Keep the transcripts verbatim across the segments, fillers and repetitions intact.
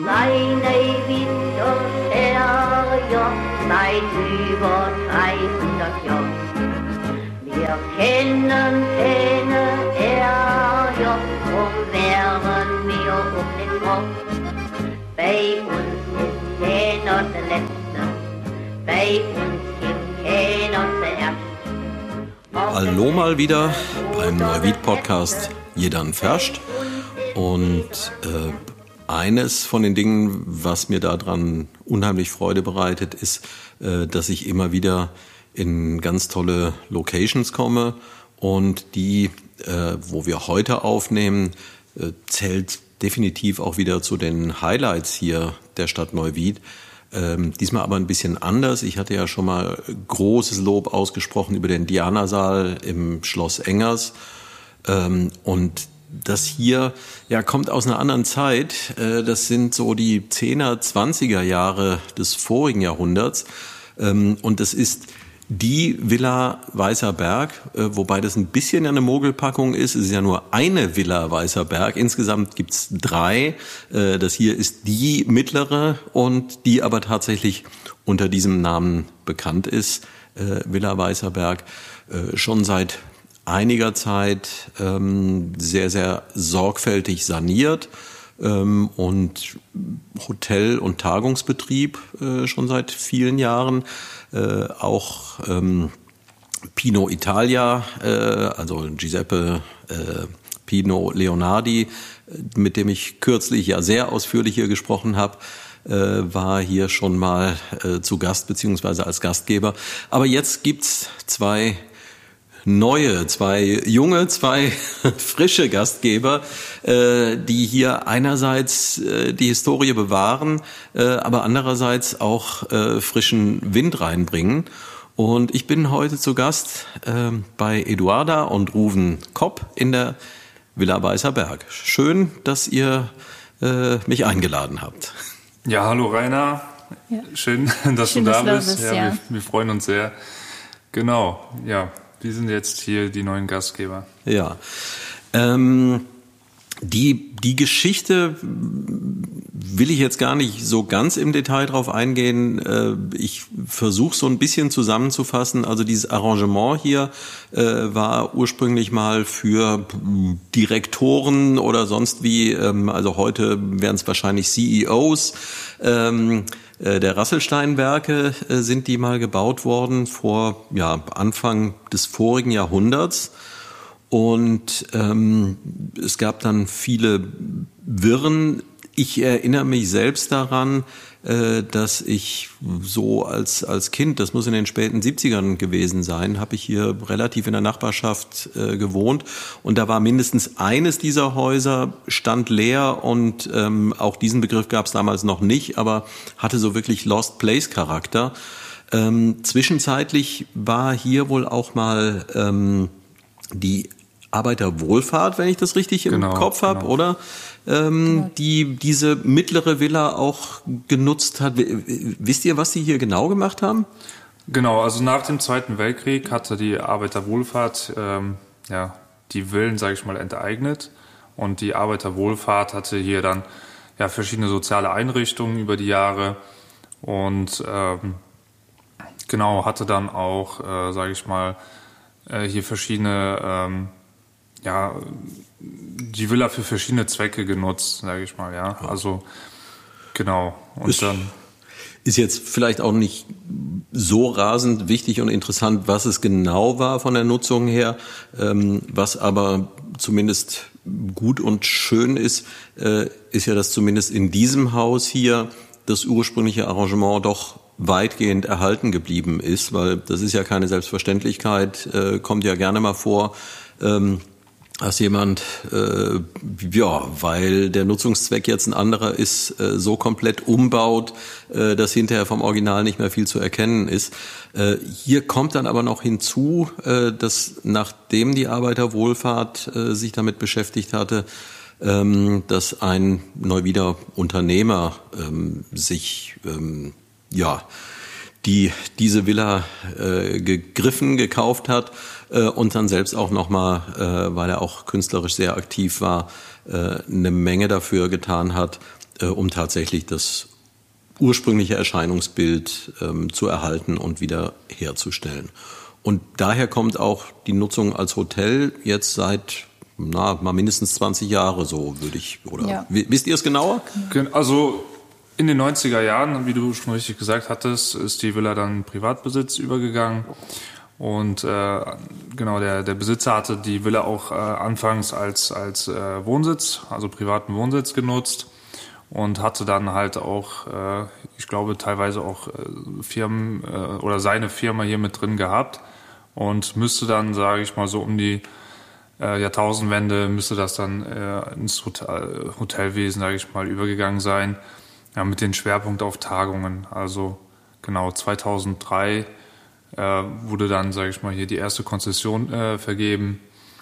Meine Winter Terrier seit über dreihundert Jahren. Wir kennen keine Ärger, drum wären wir um den Mord. Bei uns ist keiner der Letzte, bei uns gibt keiner zuerst. Hallo mal wieder beim Neuwied-Podcast Jedan Ferscht. Und äh, eines von den Dingen, was mir daran unheimlich Freude bereitet, ist, äh, dass ich immer wieder in ganz tolle Locations komme. Und die, äh, wo wir heute aufnehmen, äh, zählt definitiv auch wieder zu den Highlights hier der Stadt Neuwied. Ähm, diesmal aber ein bisschen anders. Ich hatte ja schon mal großes Lob ausgesprochen über den Diana-Saal im Schloss Engers. Ähm, und das hier ja kommt aus einer anderen Zeit. Äh, das sind so die zehner, zwanziger Jahre des vorigen Jahrhunderts. Ähm, und das ist die Villa Weißer Berg, äh, wobei das ein bisschen eine Mogelpackung ist. Es ist ja nur eine Villa Weißer Berg. Insgesamt gibt's drei. Äh, das hier ist die mittlere und die aber tatsächlich unter diesem Namen bekannt ist. Äh, Villa Weißer Berg, äh, schon seit einiger Zeit ähm, sehr, sehr sorgfältig saniert ähm, und Hotel- und Tagungsbetrieb äh, schon seit vielen Jahren. Äh, auch ähm, Pino Italia, äh, also Giuseppe äh, Pino Leonardi, mit dem ich kürzlich ja sehr ausführlich hier gesprochen habe, äh, war hier schon mal äh, zu Gast beziehungsweise als Gastgeber. Aber jetzt gibt's zwei neue, zwei junge, zwei frische Gastgeber, äh, die hier einerseits äh, die Historie bewahren, äh, aber andererseits auch äh, frischen Wind reinbringen. Und ich bin heute zu Gast äh, bei Eduarda und Ruven Kopp in der Villa Weißer Berg. Schön, dass ihr äh, mich eingeladen habt. Ja, hallo Rainer. Ja. Schön, dass Schön, du da dass bist. bist. Ja, ja. Wir, wir freuen uns sehr. Genau, ja. Wir sind jetzt hier die neuen Gastgeber. Ja, ähm, die, die Geschichte will ich jetzt gar nicht so ganz im Detail drauf eingehen. Äh, ich versuche so ein bisschen zusammenzufassen. Also dieses Arrangement hier äh, war ursprünglich mal für Direktoren oder sonst wie, ähm, also heute wären es wahrscheinlich C E Os, ähm, der Rasselsteinwerke sind die mal gebaut worden vor ja, Anfang des vorigen Jahrhunderts. Und ähm, es gab dann viele Wirren. Ich erinnere mich selbst daran, äh, dass ich so als als Kind, das muss in den späten siebzigern gewesen sein, habe ich hier relativ in der Nachbarschaft äh, gewohnt. Und da war mindestens eines dieser Häuser stand leer und ähm, auch diesen Begriff gab es damals noch nicht, aber hatte so wirklich Lost Place Charakter. Ähm, zwischenzeitlich war hier wohl auch mal ähm, die Arbeiterwohlfahrt, wenn ich das richtig im genau, Kopf habe, genau. oder? Ähm, die diese mittlere Villa auch genutzt hat. Wisst ihr, was sie hier genau gemacht haben? Genau, also nach dem Zweiten Weltkrieg hatte die Arbeiterwohlfahrt ähm, ja, die Villen, sage ich mal, enteignet. Und die Arbeiterwohlfahrt hatte hier dann ja verschiedene soziale Einrichtungen über die Jahre und ähm, genau, hatte dann auch, äh, sage ich mal, äh, hier verschiedene ähm, ja, die Villa für verschiedene Zwecke genutzt, sage ich mal, ja. Also, genau. Und ist, dann ist jetzt vielleicht auch nicht so rasend wichtig und interessant, was es genau war von der Nutzung her, ähm, was aber zumindest gut und schön ist, äh, ist ja, dass zumindest in diesem Haus hier das ursprüngliche Arrangement doch weitgehend erhalten geblieben ist, weil das ist ja keine Selbstverständlichkeit, äh, kommt ja gerne mal vor, ähm, dass jemand, äh, ja, weil der Nutzungszweck jetzt ein anderer ist, äh, so komplett umbaut, äh, dass hinterher vom Original nicht mehr viel zu erkennen ist. Äh, hier kommt dann aber noch hinzu, äh, dass nachdem die Arbeiterwohlfahrt äh, sich damit beschäftigt hatte, ähm, dass ein Neuwieder Unternehmer ähm, sich, ähm, ja, die diese Villa äh, gegriffen, gekauft hat äh, und dann selbst auch nochmal, äh, weil er auch künstlerisch sehr aktiv war, äh, eine Menge dafür getan hat, äh, um tatsächlich das ursprüngliche Erscheinungsbild ähm, zu erhalten und wieder herzustellen. Und daher kommt auch die Nutzung als Hotel jetzt seit na, mal mindestens zwanzig Jahre so, würde ich, oder ja. Wisst ihr es genauer? Also in den neunziger Jahren, wie du schon richtig gesagt hattest, ist die Villa dann in Privatbesitz übergegangen. Und äh, genau, der, der Besitzer hatte die Villa auch äh, anfangs als, als äh, Wohnsitz, also privaten Wohnsitz genutzt und hatte dann halt auch, äh, ich glaube teilweise auch äh, Firmen äh, oder seine Firma hier mit drin gehabt und müsste dann, sage ich mal so um die äh, Jahrtausendwende, müsste das dann äh, ins Hotel, Hotelwesen, sage ich mal, übergegangen sein, ja, mit dem Schwerpunkt auf Tagungen. Also genau zweitausenddrei äh, wurde dann, sage ich mal, hier die erste Konzession äh, vergeben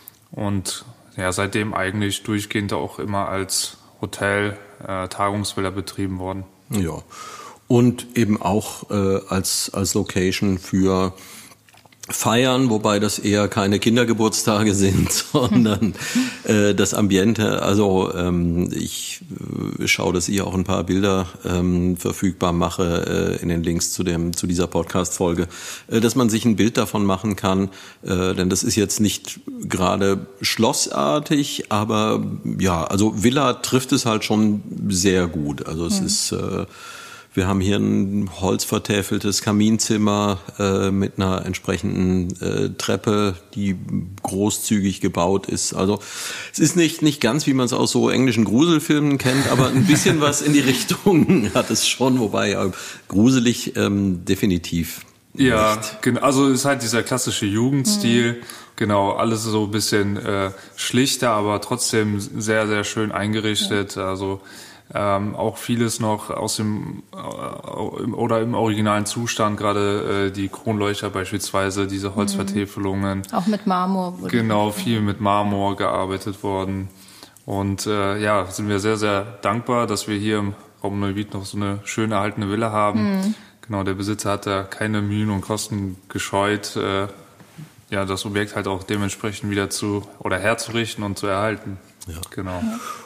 und ja, seitdem eigentlich durchgehend auch immer als Hotel, äh, Tagungsvilla betrieben worden. Ja, und eben auch äh, als, als Location für Feiern, wobei das eher keine Kindergeburtstage sind, sondern äh, das Ambiente. Also ähm, ich äh, schaue, dass ich auch ein paar Bilder ähm, verfügbar mache äh, in den Links zu dem zu dieser Podcast-Folge, äh, dass man sich ein Bild davon machen kann, äh, denn das ist jetzt nicht gerade schlossartig, aber ja, also Villa trifft es halt schon sehr gut. Also es mhm. ist äh, Wir haben hier ein holzvertäfeltes Kaminzimmer äh, mit einer entsprechenden äh, Treppe, die großzügig gebaut ist. Also es ist nicht nicht ganz, wie man es aus so englischen Gruselfilmen kennt, aber ein bisschen was in die Richtung hat es schon, wobei ja, gruselig ähm, definitiv nicht. Ja, genau. Also es ist halt dieser klassische Jugendstil. Mhm. Genau, alles so ein bisschen äh, schlichter, aber trotzdem sehr, sehr schön eingerichtet. Ja. Also Ähm, auch vieles noch aus dem äh, im, oder im originalen Zustand, gerade äh, die Kronleuchter beispielsweise, diese Holzvertäfelungen. Auch mit Marmor. Wurde genau, viel mit Marmor gearbeitet worden. Und äh, ja, sind wir sehr, sehr dankbar, dass wir hier im Raum Neuwied noch so eine schön erhaltene Villa haben. Mhm. Genau, der Besitzer hat da keine Mühen und Kosten gescheut, äh, ja, das Objekt halt auch dementsprechend wieder zu oder herzurichten und zu erhalten. Ja. Genau.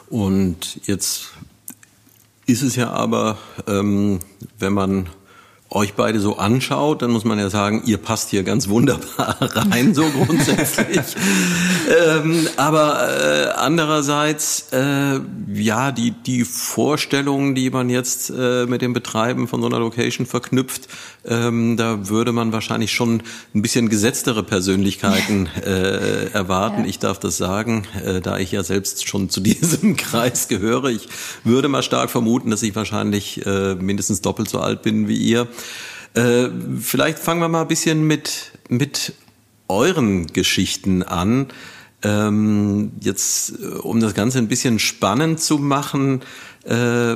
Und jetzt ist es ja aber, ähm, wenn man euch beide so anschaut, dann muss man ja sagen, ihr passt hier ganz wunderbar rein, so grundsätzlich. ähm, aber äh, andererseits, äh, ja, die die Vorstellungen, die man jetzt äh, mit dem Betreiben von so einer Location verknüpft, ähm, da würde man wahrscheinlich schon ein bisschen gesetztere Persönlichkeiten äh, erwarten. Ja. Ich darf das sagen, äh, da ich ja selbst schon zu diesem Kreis gehöre. Ich würde mal stark vermuten, dass ich wahrscheinlich äh, mindestens doppelt so alt bin wie ihr. Äh, vielleicht fangen wir mal ein bisschen mit mit euren Geschichten an. Ähm, jetzt, um das Ganze ein bisschen spannend zu machen, äh,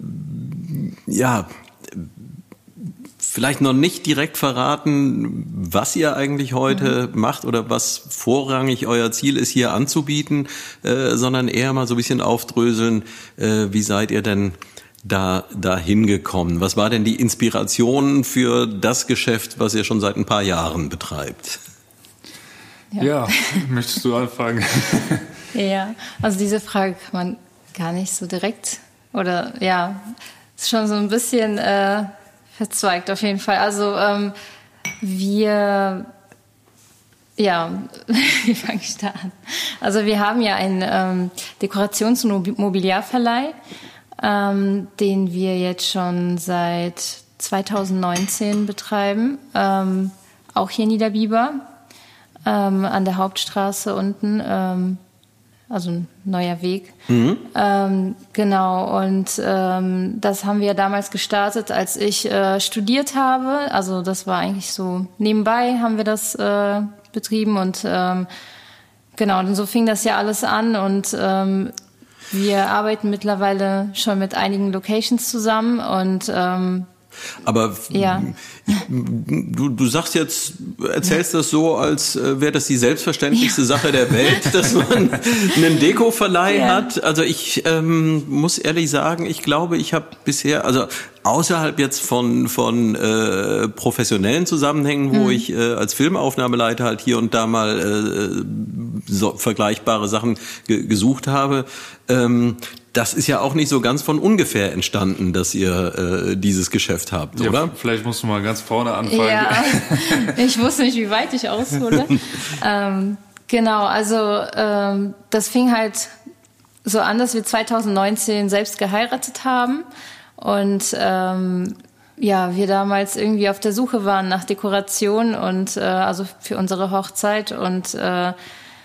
ja, vielleicht noch nicht direkt verraten, was ihr eigentlich heute mhm. macht oder was vorrangig euer Ziel ist, hier anzubieten, äh, sondern eher mal so ein bisschen aufdröseln, äh, wie seid ihr denn da dahin gekommen? Was war denn die Inspiration für das Geschäft, was ihr schon seit ein paar Jahren betreibt? Ja, ja, möchtest du anfangen? Ja, also diese Frage kann man gar nicht so direkt oder ja, ist schon so ein bisschen äh, verzweigt auf jeden Fall. Also ähm, wir, ja, wie fange ich da an? Also wir haben ja einen ähm, Dekorations- und Mobiliarverleih, ähm, den wir jetzt schon seit zweitausendneunzehn betreiben, ähm, auch hier in Niederbiber, ähm, an der Hauptstraße unten, ähm, also ein neuer Weg. Mhm. Ähm, genau, und ähm, das haben wir damals gestartet, als ich äh, studiert habe. Also das war eigentlich so nebenbei haben wir das äh, betrieben und ähm, genau, und so fing das ja alles an und ähm, wir arbeiten mittlerweile schon mit einigen Locations zusammen und ähm, aber ja. du, du sagst jetzt, erzählst das so, als wäre das die selbstverständlichste ja. Sache der Welt, dass man einen Dekoverleih ja. hat. Also ich ähm, muss ehrlich sagen, ich glaube, ich habe bisher, also außerhalb jetzt von von äh, professionellen Zusammenhängen, wo mhm. ich äh, als Filmaufnahmeleiter halt hier und da mal äh, so vergleichbare Sachen ge- gesucht habe. Ähm, das ist ja auch nicht so ganz von ungefähr entstanden, dass ihr äh, dieses Geschäft habt, ja, oder? Vielleicht musst du mal ganz vorne anfangen. Ja, ich wusste nicht, wie weit ich aushole. ähm, genau, also ähm, das fing halt so an, dass wir zwanzig neunzehn selbst geheiratet haben und ähm, ja, wir damals irgendwie auf der Suche waren nach Dekoration und äh, also für unsere Hochzeit und äh,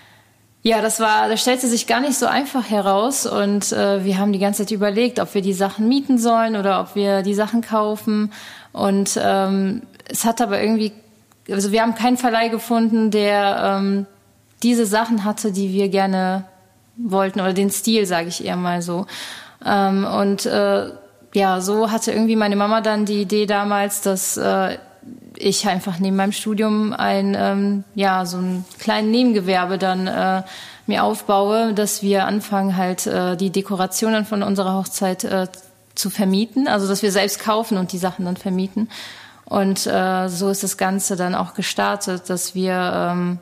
ja, das war, das stellte sich gar nicht so einfach heraus und äh, wir haben die ganze Zeit überlegt, ob wir die Sachen mieten sollen oder ob wir die Sachen kaufen und ähm, es hat aber irgendwie, also wir haben keinen Verleih gefunden, der ähm, diese Sachen hatte, die wir gerne wollten oder den Stil, sage ich eher mal so. Ähm, und äh, ja, so hatte irgendwie meine Mama dann die Idee damals, dass äh, ich einfach neben meinem Studium ein, ähm, ja, so ein kleines Nebengewerbe dann äh, mir aufbaue, dass wir anfangen halt äh, die Dekorationen von unserer Hochzeit äh, zu vermieten, also dass wir selbst kaufen und die Sachen dann vermieten. Und äh, so ist das Ganze dann auch gestartet, dass wir ähm,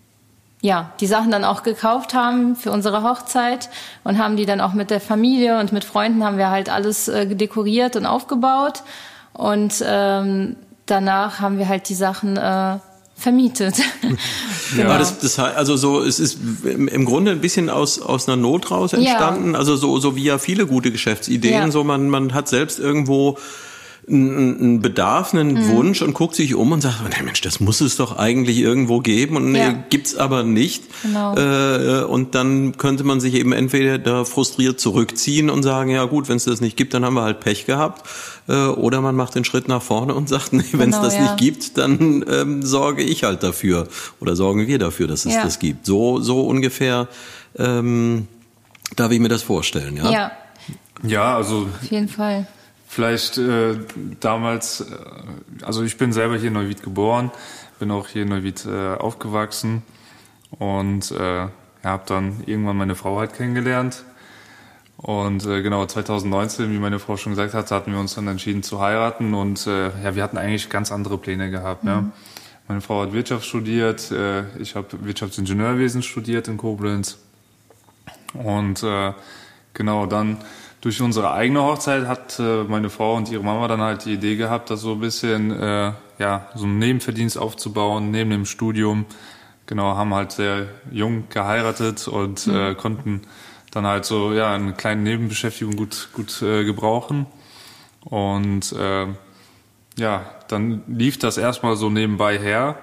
ja, die Sachen dann auch gekauft haben für unsere Hochzeit und haben die dann auch mit der Familie und mit Freunden haben wir halt alles äh, dekoriert und aufgebaut und ähm, danach haben wir halt die Sachen äh, vermietet. Genau. Ja, das, das, also so, es ist im Grunde ein bisschen aus aus einer Not raus entstanden. Ja. Also so so wie ja viele gute Geschäftsideen. Ja. So man man hat selbst irgendwo einen Bedarf, einen mhm. Wunsch und guckt sich um und sagt, nee, Mensch, das muss es doch eigentlich irgendwo geben und ja. nee, gibt's aber nicht. Genau. Äh, und dann könnte man sich eben entweder da frustriert zurückziehen und sagen, ja gut, wenn es das nicht gibt, dann haben wir halt Pech gehabt. Äh, oder man macht den Schritt nach vorne und sagt, nee, wenn es genau, das ja. nicht gibt, dann ähm, sorge ich halt dafür oder sorgen wir dafür, dass es ja. das gibt. So so ungefähr ähm, darf ich mir das vorstellen, ja? Ja, ja also auf jeden Fall. Vielleicht äh, damals, äh, also ich bin selber hier in Neuwied geboren, bin auch hier in Neuwied äh, aufgewachsen und äh, habe dann irgendwann meine Frau halt kennengelernt. Und äh, genau, zwanzig neunzehn, wie meine Frau schon gesagt hat, hatten wir uns dann entschieden zu heiraten und äh, ja, wir hatten eigentlich ganz andere Pläne gehabt. Mhm. Ja. Meine Frau hat Wirtschaft studiert, äh, ich habe Wirtschaftsingenieurwesen studiert in Koblenz und äh, genau dann durch unsere eigene Hochzeit hat äh, meine Frau und ihre Mama dann halt die Idee gehabt, das so ein bisschen, äh, ja, so einen Nebenverdienst aufzubauen, neben dem Studium. Genau, haben halt sehr jung geheiratet und mhm. äh, konnten dann halt so, ja, eine kleine Nebenbeschäftigung gut, gut äh, gebrauchen. Und äh, ja, dann lief das erstmal so nebenbei her.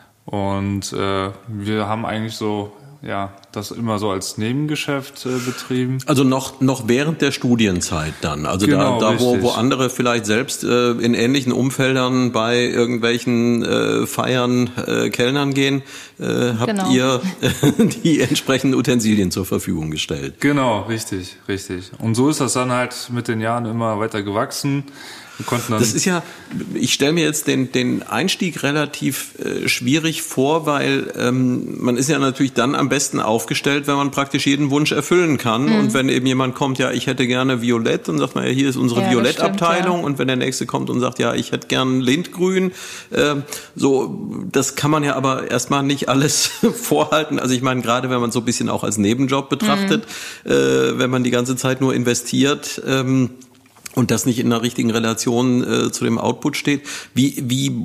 Und äh, wir haben eigentlich so, ja, das immer so als Nebengeschäft äh, betrieben. Also noch noch während der Studienzeit dann. Also genau, da, da wo, wo andere vielleicht selbst äh, in ähnlichen Umfeldern bei irgendwelchen äh, Feiern äh, Kellnern gehen, äh, habt genau. ihr äh, die entsprechenden Utensilien zur Verfügung gestellt. Genau, richtig, richtig. Und so ist das dann halt mit den Jahren immer weiter gewachsen. Wir konnten dann das ist ja, ich stelle mir jetzt den den Einstieg relativ äh, schwierig vor, weil ähm, man ist ja natürlich dann am besten aufgestellt, wenn man praktisch jeden Wunsch erfüllen kann. Mhm. Und wenn eben jemand kommt, ja, ich hätte gerne Violett, und sagt man, ja, hier ist unsere ja, Violettabteilung. Ja. Und wenn der nächste kommt und sagt, ja, ich hätte gern Lindgrün, äh, so, das kann man ja aber erstmal nicht alles vorhalten. Also ich meine, gerade wenn man so ein bisschen auch als Nebenjob betrachtet, mhm. äh, wenn man die ganze Zeit nur investiert, ähm, und das nicht in einer richtigen Relation äh, zu dem Output steht. Wie wie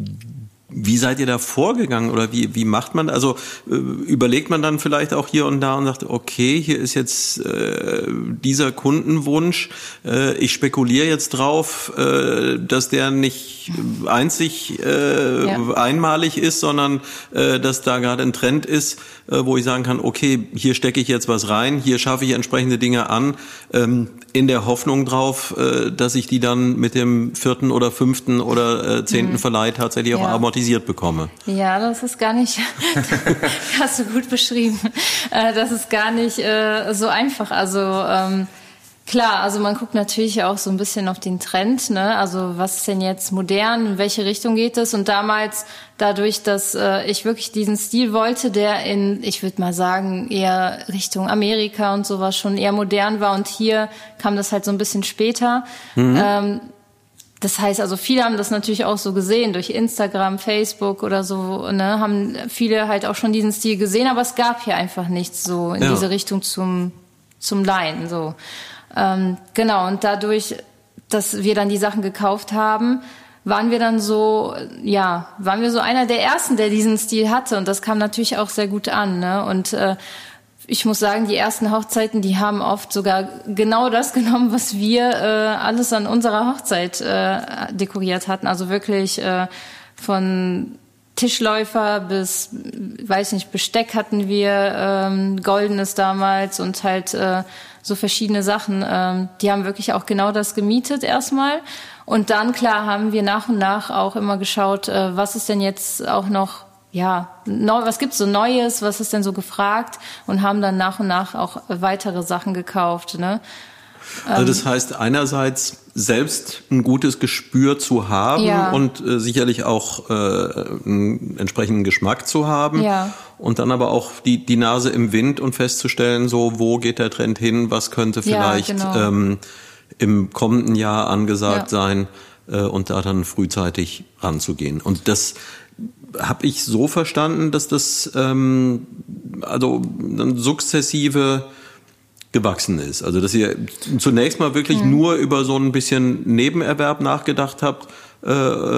wie seid ihr da vorgegangen oder wie wie macht man? Also äh, überlegt man dann vielleicht auch hier und da und sagt, okay, hier ist jetzt äh, dieser Kundenwunsch. Äh, ich spekuliere jetzt drauf, äh, dass der nicht einzig äh, ja. einmalig ist, sondern äh, dass da gerade ein Trend ist, äh, wo ich sagen kann, okay, hier stecke ich jetzt was rein, hier schaffe ich entsprechende Dinge an, ähm, in der Hoffnung drauf, äh, dass ich die dann mit dem vierten oder fünften oder äh, zehnten mhm. Verleih tatsächlich ja. auch amortisiert bekomme. Ja, das ist gar nicht, hast du gut beschrieben, äh, das ist gar nicht äh, so einfach. Also ähm, klar, also man guckt natürlich auch so ein bisschen auf den Trend, ne? Also was ist denn jetzt modern, in welche Richtung geht es? Und damals, dadurch, dass äh, ich wirklich diesen Stil wollte, der in, ich würde mal sagen, eher Richtung Amerika und sowas schon eher modern war, und hier kam das halt so ein bisschen später. Mhm. Ähm, das heißt, also viele haben das natürlich auch so gesehen durch Instagram, Facebook oder so, ne, haben viele halt auch schon diesen Stil gesehen, aber es gab hier einfach nichts so in ja. diese Richtung zum zum Leihen, so. Ähm, genau, und dadurch, dass wir dann die Sachen gekauft haben, waren wir dann so, ja, waren wir so einer der Ersten, der diesen Stil hatte, und das kam natürlich auch sehr gut an, ne, und äh, ich muss sagen, die ersten Hochzeiten, die haben oft sogar genau das genommen, was wir äh, alles an unserer Hochzeit äh, dekoriert hatten. Also wirklich äh, von Tischläufer bis, weiß nicht, Besteck hatten wir, ähm, goldenes damals und halt äh, so verschiedene Sachen. Ähm, die haben wirklich auch genau das gemietet erstmal. Und dann, klar, haben wir nach und nach auch immer geschaut, äh, was ist denn jetzt auch noch, ja, neu, was gibt's so Neues, was ist denn so gefragt, und haben dann nach und nach auch weitere Sachen gekauft, ne? Also das heißt, einerseits selbst ein gutes Gespür zu haben ja. und äh, sicherlich auch äh, einen entsprechenden Geschmack zu haben ja. und dann aber auch die, die Nase im Wind und festzustellen, so, wo geht der Trend hin, was könnte vielleicht ja, genau. ähm, im kommenden Jahr angesagt ja. sein, äh, und da dann frühzeitig ranzugehen. Und das habe ich so verstanden, dass das ähm, also dann sukzessive gewachsen ist. Also dass ihr zunächst mal wirklich mhm. nur über so ein bisschen Nebenerwerb nachgedacht habt äh,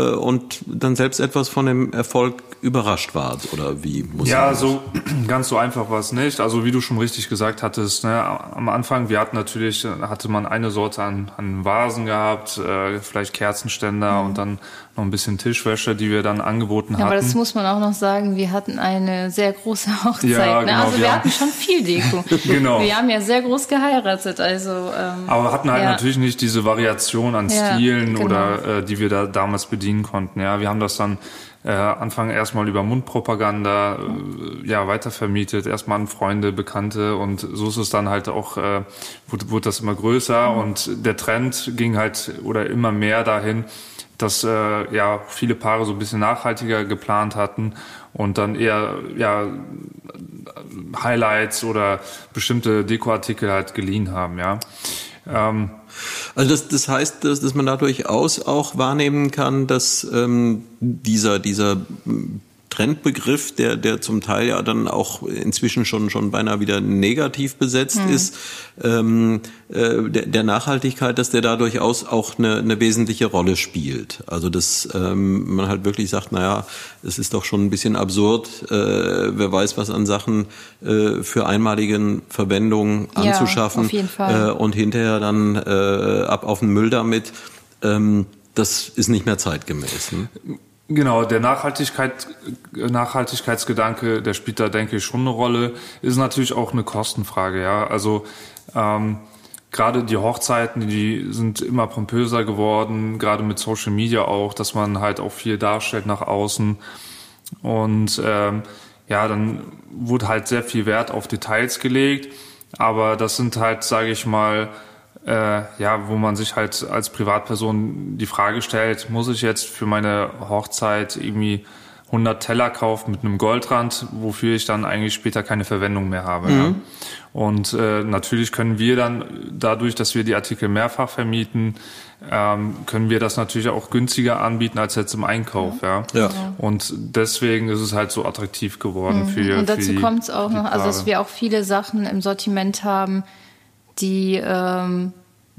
und dann selbst etwas von dem Erfolg überrascht wart, oder wie muss Ja, so ganz so einfach war es nicht. Also wie du schon richtig gesagt hattest, ne, am Anfang, wir hatten natürlich, hatte man eine Sorte an, an Vasen gehabt, äh, vielleicht Kerzenständer mhm. und dann noch ein bisschen Tischwäsche, die wir dann angeboten ja, hatten. Aber das muss man auch noch sagen, wir hatten eine sehr große Hochzeit. Ja, genau, ne? Also wir, wir hatten schon viel Deko. Genau. Wir haben ja sehr groß geheiratet. Also, ähm, aber hatten halt ja. natürlich nicht diese Variation an ja, Stilen genau. oder äh, die wir da damals bedienen konnten. Ja, wir haben das dann äh, Anfang erstmal über Mundpropaganda äh, ja weitervermietet, erstmal an Freunde, Bekannte, und so ist es dann halt auch, äh, wurde, wurde das immer größer mhm. und der Trend ging halt oder immer mehr dahin, dass äh, ja viele Paare so ein bisschen nachhaltiger geplant hatten und dann eher ja Highlights oder bestimmte Dekoartikel halt geliehen haben, ja. Ähm, Also das, das heißt, dass, dass man da durchaus auch wahrnehmen kann, dass ähm, dieser dieser Trendbegriff, der der zum Teil ja dann auch inzwischen schon schon beinahe wieder negativ besetzt hm. ist, ähm, äh, der, der Nachhaltigkeit, dass der da durchaus auch eine, eine wesentliche Rolle spielt. Also dass ähm, man halt wirklich sagt, naja, es ist doch schon ein bisschen absurd, äh, wer weiß, was an Sachen äh, für einmaligen Verwendung anzuschaffen, ja, auf jeden Fall. Äh, und hinterher dann äh, ab auf den Müll damit. Ähm, das ist nicht mehr zeitgemäß. Ne? Genau, der Nachhaltigkeit, Nachhaltigkeitsgedanke, der spielt da, denke ich, schon eine Rolle. Ist natürlich auch eine Kostenfrage, ja. Also ähm, gerade die Hochzeiten, die sind immer pompöser geworden, gerade mit Social Media auch, dass man halt auch viel darstellt nach außen. Und ähm, ja, dann wurde halt sehr viel Wert auf Details gelegt. Aber das sind halt, sage ich mal, Äh, ja, wo man sich halt als Privatperson die Frage stellt, muss ich jetzt für meine Hochzeit irgendwie hundert Teller kaufen mit einem Goldrand, wofür ich dann eigentlich später keine Verwendung mehr habe. Mhm. Ja. Und äh, natürlich können wir dann, dadurch, dass wir die Artikel mehrfach vermieten, ähm, können wir das natürlich auch günstiger anbieten als jetzt im Einkauf. Ja. Ja. Und deswegen ist es halt so attraktiv geworden. Mhm. für Und dazu kommt es auch noch, also dass wir auch viele Sachen im Sortiment haben, die ähm,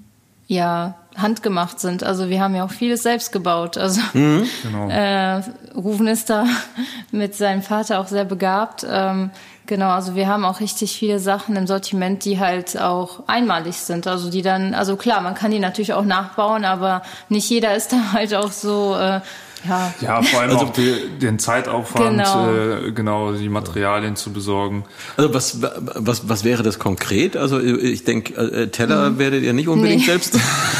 ja handgemacht sind. Also wir haben ja auch vieles selbst gebaut. Also mhm, genau. äh, Rufen ist da mit seinem Vater auch sehr begabt. Ähm, genau, also wir haben auch richtig viele Sachen im Sortiment, die halt auch einmalig sind. Also die dann, also klar, man kann die natürlich auch nachbauen, aber nicht jeder ist da halt auch so äh, Ja. ja, vor allem also, auch die, den Zeitaufwand, genau. Äh, genau die Materialien zu besorgen. Also was was was wäre das konkret? Also ich denke, äh, Teller mhm. werdet ihr nicht unbedingt nee. selbst.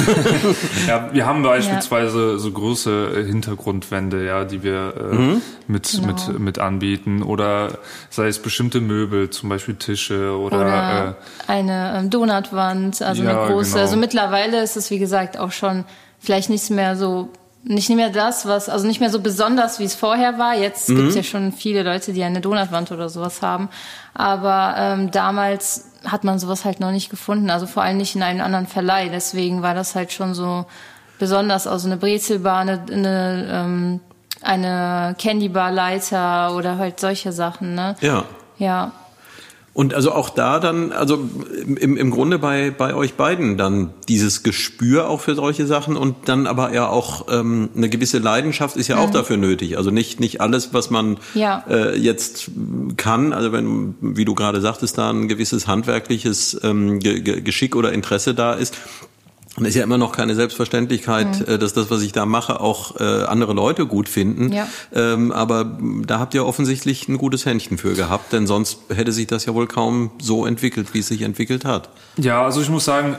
Ja, wir haben beispielsweise ja. so große Hintergrundwände, ja, die wir äh, mhm. mit genau. mit mit anbieten, oder sei es bestimmte Möbel, zum Beispiel Tische oder, oder äh, eine ähm, Donutwand, also ja, eine große. Genau. Also mittlerweile ist es wie gesagt auch schon vielleicht nicht mehr so Nicht mehr das, was, also nicht mehr so besonders, wie es vorher war. Jetzt mhm. gibt es ja schon viele Leute, die eine Donutwand oder sowas haben. Aber ähm, damals hat man sowas halt noch nicht gefunden. Also vor allem nicht in einem anderen Verleih. Deswegen war das halt schon so, besonders aus, so eine Brezelbar, eine, eine, ähm, eine Candybar-Leiter oder halt solche Sachen, ne? Ja. Ja. Und also auch da dann, also im, im Grunde bei, bei euch beiden dann dieses Gespür auch für solche Sachen und dann aber ja auch ähm, eine gewisse Leidenschaft ist ja mhm. auch dafür nötig. Also nicht, nicht alles, was man ja. äh, jetzt kann, also wenn, wie du gerade sagtest, da ein gewisses handwerkliches ähm, Ge- Geschick oder Interesse da ist, und ist ja immer noch keine Selbstverständlichkeit, mhm. dass das, was ich da mache, auch äh, andere Leute gut finden. Ja. Ähm, aber da habt ihr offensichtlich ein gutes Händchen für gehabt, denn sonst hätte sich das ja wohl kaum so entwickelt, wie es sich entwickelt hat. Ja, also ich muss sagen,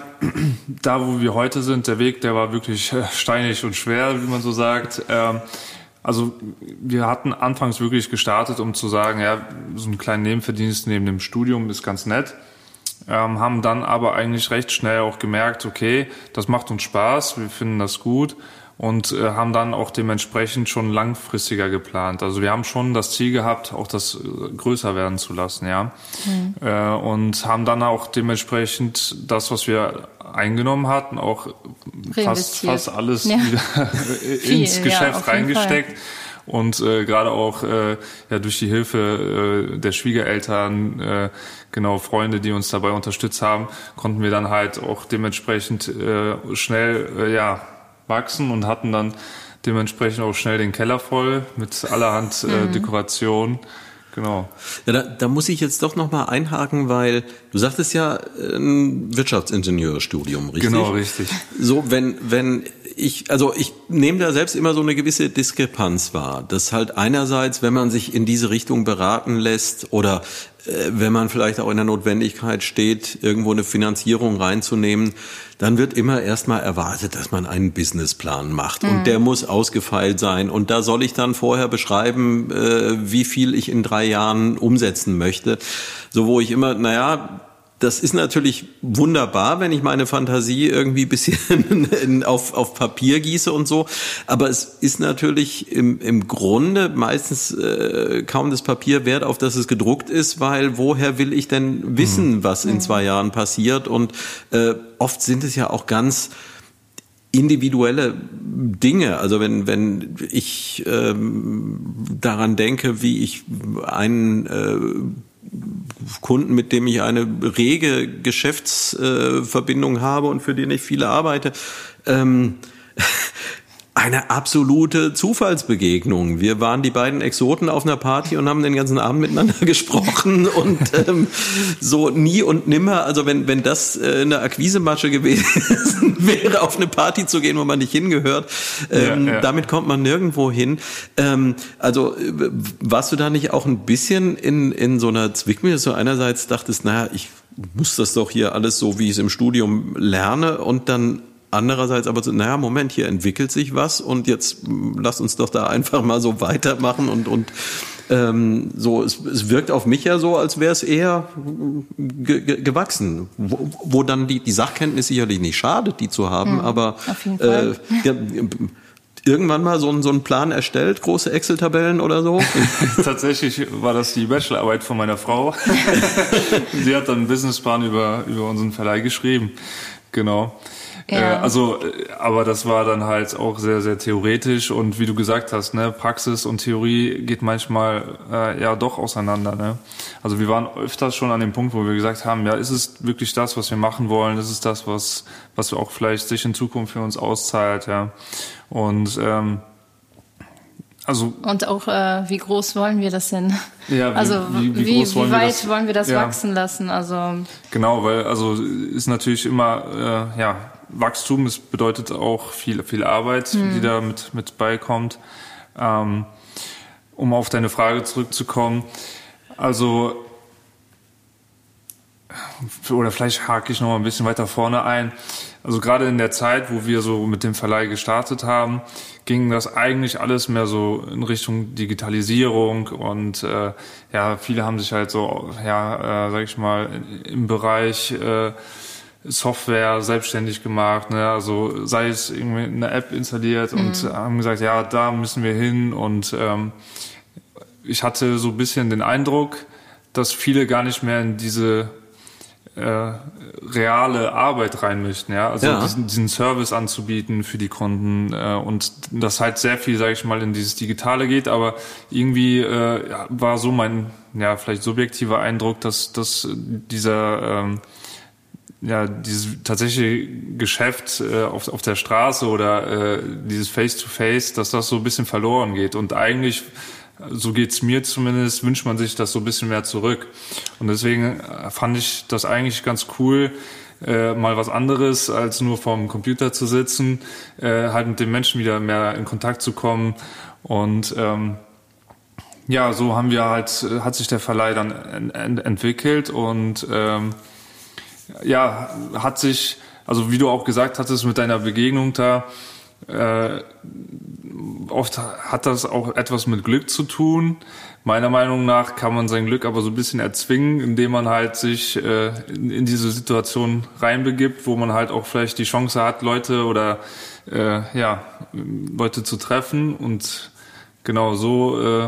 da wo wir heute sind, der Weg, der war wirklich steinig und schwer, wie man so sagt. Ähm, also wir hatten anfangs wirklich gestartet, um zu sagen, ja, so einen kleinen Nebenverdienst neben dem Studium ist ganz nett. Ähm, haben dann aber eigentlich recht schnell auch gemerkt, okay, das macht uns Spaß, wir finden das gut und äh, haben dann auch dementsprechend schon langfristiger geplant. Also wir haben schon das Ziel gehabt, auch das äh, größer werden zu lassen, ja. Mhm. Äh, und haben dann auch dementsprechend das, was wir eingenommen hatten, auch fast, fast alles ja. wieder ins Viel, Geschäft ja, reingesteckt. Fall. Und äh, gerade auch äh, ja durch die Hilfe äh, der Schwiegereltern, äh, genau Freunde, die uns dabei unterstützt haben, konnten wir dann halt auch dementsprechend äh, schnell äh, ja wachsen und hatten dann dementsprechend auch schnell den Keller voll mit allerhand äh, mhm. Dekoration. Genau. Ja, da, da muss ich jetzt doch noch mal einhaken, weil du sagtest ja ein Wirtschaftsingenieurstudium, richtig? Genau, richtig. So, wenn wenn ich, also ich nehme da selbst immer so eine gewisse Diskrepanz wahr, dass halt einerseits, wenn man sich in diese Richtung beraten lässt oder äh, wenn man vielleicht auch in der Notwendigkeit steht, irgendwo eine Finanzierung reinzunehmen, dann wird immer erstmal erwartet, dass man einen Businessplan macht. Mhm. Und der muss ausgefeilt sein. Und da soll ich dann vorher beschreiben, äh, wie viel ich in drei Jahren umsetzen möchte. So, wo ich immer, naja, das ist natürlich wunderbar, wenn ich meine Fantasie irgendwie ein bisschen auf, auf Papier gieße und so. Aber es ist natürlich im, im Grunde meistens äh, kaum das Papier wert, auf das es gedruckt ist, weil woher will ich denn wissen, was in zwei Jahren passiert? Und äh, oft sind es ja auch ganz individuelle Dinge. Also wenn wenn ich ähm, daran denke, wie ich einen äh, Kunden, mit dem ich eine rege Geschäftsverbindung äh, habe und für den ich viele arbeite, ähm, eine absolute Zufallsbegegnung. Wir waren die beiden Exoten auf einer Party und haben den ganzen Abend miteinander gesprochen und ähm, so nie und nimmer, also wenn wenn das äh, eine Akquisemasche gewesen wäre, auf eine Party zu gehen, wo man nicht hingehört, ähm, ja, ja. damit kommt man nirgendwo hin. Ähm, also äh, warst du da nicht auch ein bisschen in in so einer Zwickmühle, dass du einerseits dachtest, naja, ich muss das doch hier alles so, wie ich es im Studium lerne und dann andererseits aber so, naja, Moment, hier entwickelt sich was und jetzt lass uns doch da einfach mal so weitermachen und und ähm, so, es, es wirkt auf mich ja so, als wäre es eher ge- ge- gewachsen, wo, wo dann die die Sachkenntnis sicherlich nicht schadet, die zu haben, mhm, aber auf jeden Fall. Äh, ja, irgendwann mal so einen so einen Plan erstellt, große Excel-Tabellen oder so? Tatsächlich war das die Bachelorarbeit von meiner Frau. Sie hat dann einen Businessplan über über unseren Verleih geschrieben, genau. Ja. Äh, also, aber das war dann halt auch sehr, sehr theoretisch und wie du gesagt hast, ne, Praxis und Theorie geht manchmal äh, ja doch auseinander, ne. Also wir waren öfters schon an dem Punkt, wo wir gesagt haben, ja, ist es wirklich das, was wir machen wollen? Ist es das, was was auch vielleicht sich in Zukunft für uns auszahlt, ja. Und ähm, also und auch äh, wie groß wollen wir das denn? Ja, wie, also wie, wie, wie, groß wie wollen weit wir das, wollen wir das ja. wachsen lassen? Also genau, weil also ist natürlich immer äh, ja Wachstum, es bedeutet auch viel viel Arbeit, hm. die da mit mit beikommt. Ähm, um auf deine Frage zurückzukommen, also oder vielleicht hake ich noch mal ein bisschen weiter vorne ein. Also gerade in der Zeit, wo wir so mit dem Verleih gestartet haben, ging das eigentlich alles mehr so in Richtung Digitalisierung und äh, ja, viele haben sich halt so, ja, äh, sag ich mal, im Bereich äh, Software selbstständig gemacht, ne? Also sei es irgendwie eine App installiert mhm. und haben gesagt, ja, da müssen wir hin und ähm, ich hatte so ein bisschen den Eindruck, dass viele gar nicht mehr in diese äh, reale Arbeit rein möchten, ja, also ja. diesen, diesen Service anzubieten für die Kunden äh, und das halt sehr viel, sage ich mal, in dieses Digitale geht, aber irgendwie äh, ja, war so mein, ja, vielleicht subjektiver Eindruck, dass, dass dieser ähm, ja, dieses tatsächliche Geschäft äh, auf, auf der Straße oder äh, dieses Face-to-Face, dass das so ein bisschen verloren geht und eigentlich, so geht's mir zumindest, wünscht man sich das so ein bisschen mehr zurück. Und deswegen fand ich das eigentlich ganz cool, äh, mal was anderes, als nur vorm Computer zu sitzen, äh, halt mit den Menschen wieder mehr in Kontakt zu kommen. Und ähm, ja, so haben wir halt, hat sich der Verleih dann en- en- entwickelt und ähm, ja, hat sich, also wie du auch gesagt hattest mit deiner Begegnung da, äh, oft hat das auch etwas mit Glück zu tun. Meiner Meinung nach kann man sein Glück aber so ein bisschen erzwingen, indem man halt sich äh, in, in diese Situation reinbegibt, wo man halt auch vielleicht die Chance hat, Leute oder äh, ja Leute zu treffen. Und genau so äh,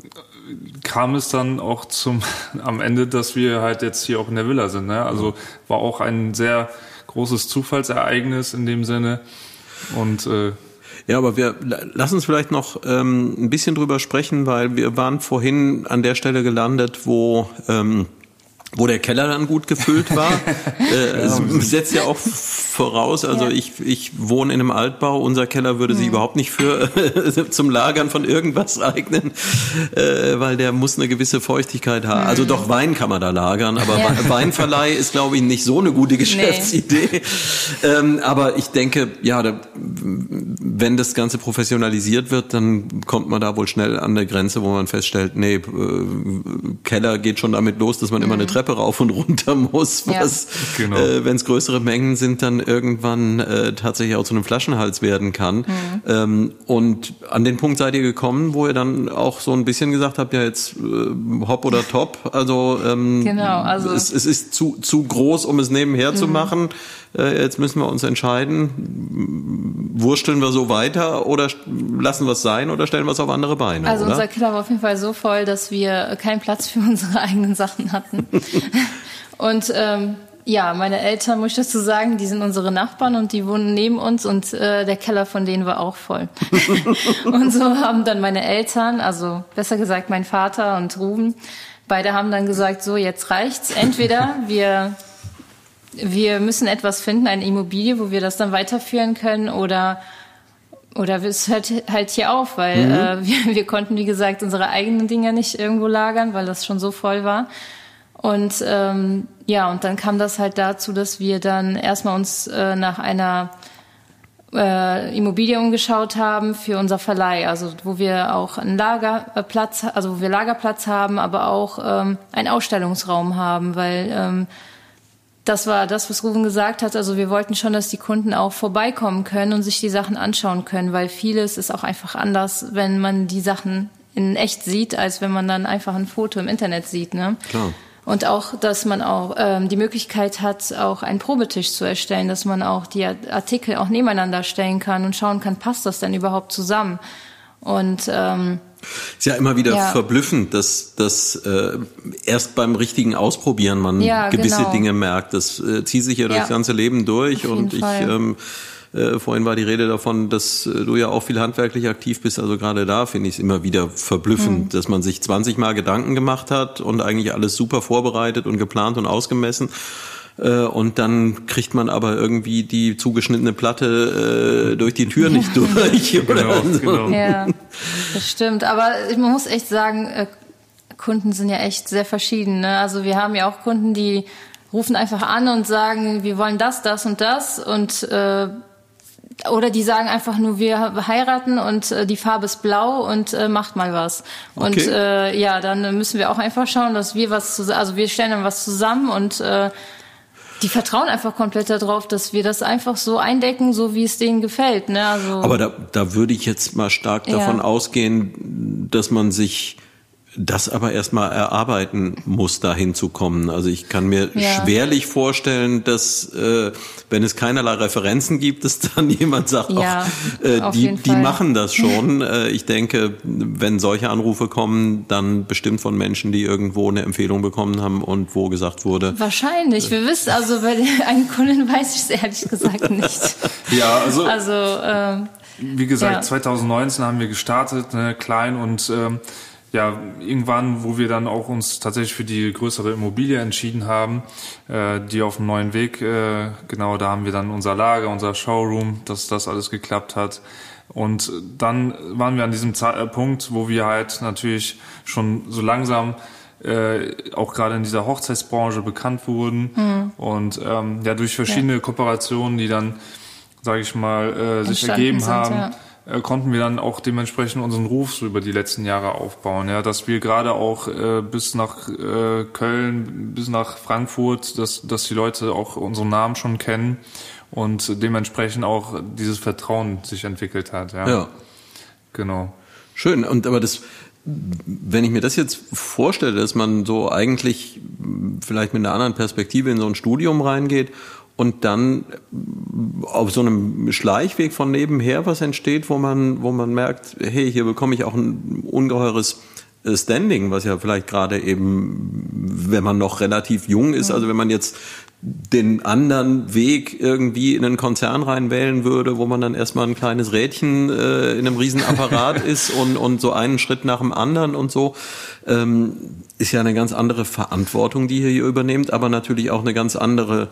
kam es dann auch zum am Ende, dass wir halt jetzt hier auch in der Villa sind. Ne? Also war auch ein sehr großes Zufallsereignis in dem Sinne. Und äh, ja, aber wir lass uns vielleicht noch ähm, ein bisschen drüber sprechen, weil wir waren vorhin an der Stelle gelandet, wo ähm, wo der Keller dann gut gefüllt war. äh, es setzt ja auch voraus, also ja. ich ich wohne in einem Altbau, unser Keller würde sich mhm. überhaupt nicht für zum Lagern von irgendwas eignen, äh, weil der muss eine gewisse Feuchtigkeit haben. Mhm. Also doch Wein kann man da lagern, aber ja. Weinverleih ist, glaube ich, nicht so eine gute Geschäftsidee. Nee. Ähm, aber ich denke, ja, da, wenn das Ganze professionalisiert wird, dann kommt man da wohl schnell an eine Grenze, wo man feststellt, nee, äh, Keller geht schon damit los, dass man mhm. immer eine Treppe rauf und runter muss, was, ja. genau. äh, wenn es größere Mengen sind, dann irgendwann äh, tatsächlich auch zu einem Flaschenhals werden kann. Mhm. Ähm, und an den Punkt seid ihr gekommen, wo ihr dann auch so ein bisschen gesagt habt, ja jetzt äh, hopp oder top, also, ähm, genau, also es, es ist zu, zu groß, um es nebenher mhm. zu machen. Äh, jetzt müssen wir uns entscheiden, wursteln wir so weiter oder lassen wir es sein oder stellen wir es auf andere Beine, Also oder? Unser Keller war auf jeden Fall so voll, dass wir keinen Platz für unsere eigenen Sachen hatten. Und ähm, ja, meine Eltern, muss ich dazu sagen, die sind unsere Nachbarn und die wohnen neben uns und äh, der Keller von denen war auch voll. Und so haben dann meine Eltern, also besser gesagt mein Vater und Ruben, beide haben dann gesagt, so jetzt reicht's. Entweder wir wir müssen etwas finden, eine Immobilie, wo wir das dann weiterführen können oder oder es hört halt hier auf, weil mhm. äh, wir, wir konnten, wie gesagt, unsere eigenen Dinge nicht irgendwo lagern, weil das schon so voll war. Und ähm, ja, und dann kam das halt dazu, dass wir dann erstmal uns äh, nach einer äh, Immobilie umgeschaut haben für unser Verleih, also wo wir auch einen Lagerplatz, also wo wir Lagerplatz haben, aber auch ähm, einen Ausstellungsraum haben, weil ähm, das war das, was Ruben gesagt hat. Also wir wollten schon, dass die Kunden auch vorbeikommen können und sich die Sachen anschauen können, weil vieles ist auch einfach anders, wenn man die Sachen in echt sieht, als wenn man dann einfach ein Foto im Internet sieht, ne? Klar. Und auch, dass man auch ähm, die Möglichkeit hat, auch einen Probetisch zu erstellen, dass man auch die Artikel auch nebeneinander stellen kann und schauen kann, passt das denn überhaupt zusammen? Und ähm, ist ja immer wieder ja. verblüffend, dass, dass äh, erst beim richtigen Ausprobieren man ja, gewisse genau. Dinge merkt. Das äh, zieht sich ja, ja durchs ganze Leben durch. Und ich ähm, äh, vorhin war die Rede davon, dass äh, du ja auch viel handwerklich aktiv bist. Also gerade da finde ich es immer wieder verblüffend, mhm. dass man sich zwanzig Mal Gedanken gemacht hat und eigentlich alles super vorbereitet und geplant und ausgemessen. Und dann kriegt man aber irgendwie die zugeschnittene Platte äh, durch die Tür nicht durch. Oder genau, so. genau. Ja, das stimmt. Aber man muss echt sagen, äh, Kunden sind ja echt sehr verschieden. Ne? Also wir haben ja auch Kunden, die rufen einfach an und sagen, wir wollen das, das und das. Und äh, oder die sagen einfach nur, wir heiraten und äh, die Farbe ist blau und äh, macht mal was. Und okay. äh, ja, dann müssen wir auch einfach schauen, dass wir was zusammen, also wir stellen dann was zusammen und äh, die vertrauen einfach komplett darauf, dass wir das einfach so eindecken, so wie es denen gefällt. Ne? Also aber da, da würde ich jetzt mal stark ja. davon ausgehen, dass man sich das aber erstmal erarbeiten muss, dahin zu kommen. Also ich kann mir ja. schwerlich vorstellen, dass, äh, wenn es keinerlei Referenzen gibt, dass dann jemand sagt, ja, ach, äh, die, die machen das schon. äh, ich denke, wenn solche Anrufe kommen, dann bestimmt von Menschen, die irgendwo eine Empfehlung bekommen haben und wo gesagt wurde. Wahrscheinlich. Wir wissen, also bei einer Kundin weiß ich es ehrlich gesagt nicht. Ja, also, also ähm, wie gesagt, ja. zwanzig neunzehn haben wir gestartet, ne, klein und ähm, ja, irgendwann, wo wir dann auch uns tatsächlich für die größere Immobilie entschieden haben, äh, die auf dem neuen Weg, äh, genau, da haben wir dann unser Lager, unser Showroom, dass das alles geklappt hat. Und dann waren wir an diesem Z- Punkt, wo wir halt natürlich schon so langsam äh, auch gerade in dieser Hochzeitsbranche bekannt wurden mhm. und ähm, ja, durch verschiedene ja. Kooperationen, die dann, sage ich mal, äh, sich ergeben sind, haben, ja. konnten wir dann auch dementsprechend unseren Ruf so über die letzten Jahre aufbauen, ja, dass wir gerade auch äh, bis nach äh, Köln, bis nach Frankfurt, dass dass die Leute auch unseren Namen schon kennen und dementsprechend auch dieses Vertrauen sich entwickelt hat, ja. Ja. Genau. Schön. Und aber das, wenn ich mir das jetzt vorstelle, dass man so eigentlich vielleicht mit einer anderen Perspektive in so ein Studium reingeht und dann auf so einem Schleichweg von nebenher was entsteht, wo man, wo man merkt, hey, hier bekomme ich auch ein ungeheures Standing, was ja vielleicht gerade eben, wenn man noch relativ jung ist, also wenn man jetzt den anderen Weg irgendwie in einen Konzern reinwählen würde, wo man dann erstmal ein kleines Rädchen äh, in einem Riesenapparat ist und, und so einen Schritt nach dem anderen und so, ähm, ist ja eine ganz andere Verantwortung, die ihr hier übernehmt, aber natürlich auch eine ganz andere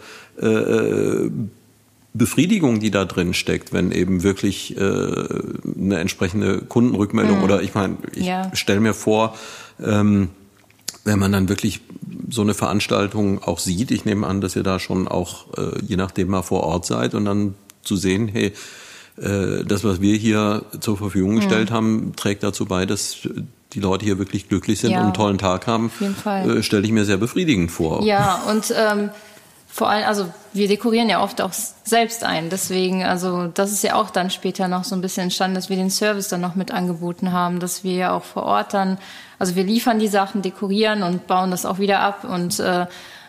äh, Befriedigung, die da drin steckt, wenn eben wirklich äh, eine entsprechende Kundenrückmeldung mhm. oder ich meine, ich ja. stelle mir vor, ähm, wenn man dann wirklich so eine Veranstaltung auch sieht, ich nehme an, dass ihr da schon auch äh, je nachdem mal vor Ort seid und dann zu sehen, hey, äh, das, was wir hier zur Verfügung gestellt mhm. haben, trägt dazu bei, dass die Leute hier wirklich glücklich sind ja, und einen tollen Tag haben, auf jeden Fall. Äh, stelle ich mir sehr befriedigend vor. Ja, und ähm, vor allem, also wir dekorieren ja oft auch selbst ein, deswegen, also das ist ja auch dann später noch so ein bisschen entstanden, dass wir den Service dann noch mit angeboten haben, dass wir ja auch vor Ort dann, also wir liefern die Sachen, dekorieren und bauen das auch wieder ab und äh,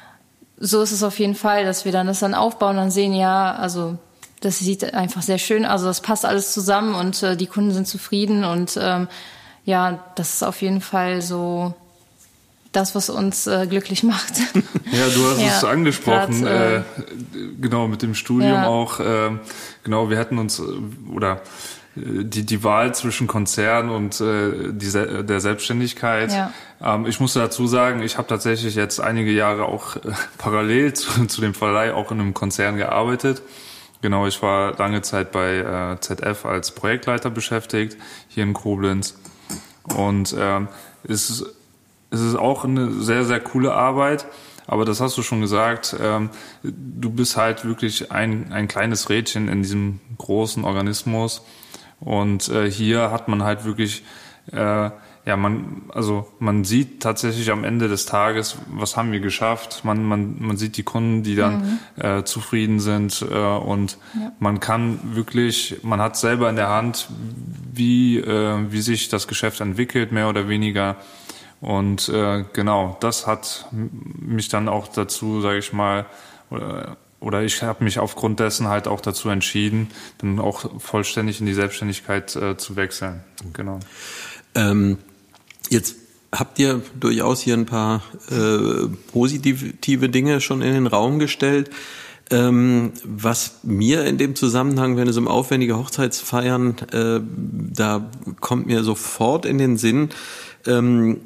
so ist es auf jeden Fall, dass wir dann das dann aufbauen und dann sehen, ja, also das sieht einfach sehr schön, also das passt alles zusammen und äh, die Kunden sind zufrieden und ähm, ja, das ist auf jeden Fall so das, was uns äh, glücklich macht. Ja, du hast ja, es angesprochen, grad, äh, äh, genau, mit dem Studium ja. auch. Äh, genau, wir hätten uns, oder äh, die die Wahl zwischen Konzern und äh, die, der Selbstständigkeit. Ja. Ähm, ich musste dazu sagen, ich habe tatsächlich jetzt einige Jahre auch äh, parallel zu, zu dem Verleih auch in einem Konzern gearbeitet. Genau, ich war lange Zeit bei äh, Z F als Projektleiter beschäftigt, hier in Koblenz. Und ähm, es ist Es ist auch eine sehr, sehr coole Arbeit, aber das hast du schon gesagt, ähm, du bist halt wirklich ein, ein kleines Rädchen in diesem großen Organismus und äh, hier hat man halt wirklich, äh, ja, man, also man sieht tatsächlich am Ende des Tages, was haben wir geschafft, man, man, man sieht die Kunden, die dann mhm. äh, zufrieden sind äh, und ja. man kann wirklich, man hat selber in der Hand, wie, äh, wie sich das Geschäft entwickelt, mehr oder weniger. Und äh, genau, das hat mich dann auch dazu, sage ich mal, oder, oder ich habe mich aufgrund dessen halt auch dazu entschieden, dann auch vollständig in die Selbstständigkeit äh, zu wechseln. Genau. Ähm, jetzt habt ihr durchaus hier ein paar äh, positive Dinge schon in den Raum gestellt. Ähm, was mir in dem Zusammenhang, wenn es um aufwendige Hochzeitsfeiern, äh, da kommt mir sofort in den Sinn, ähm,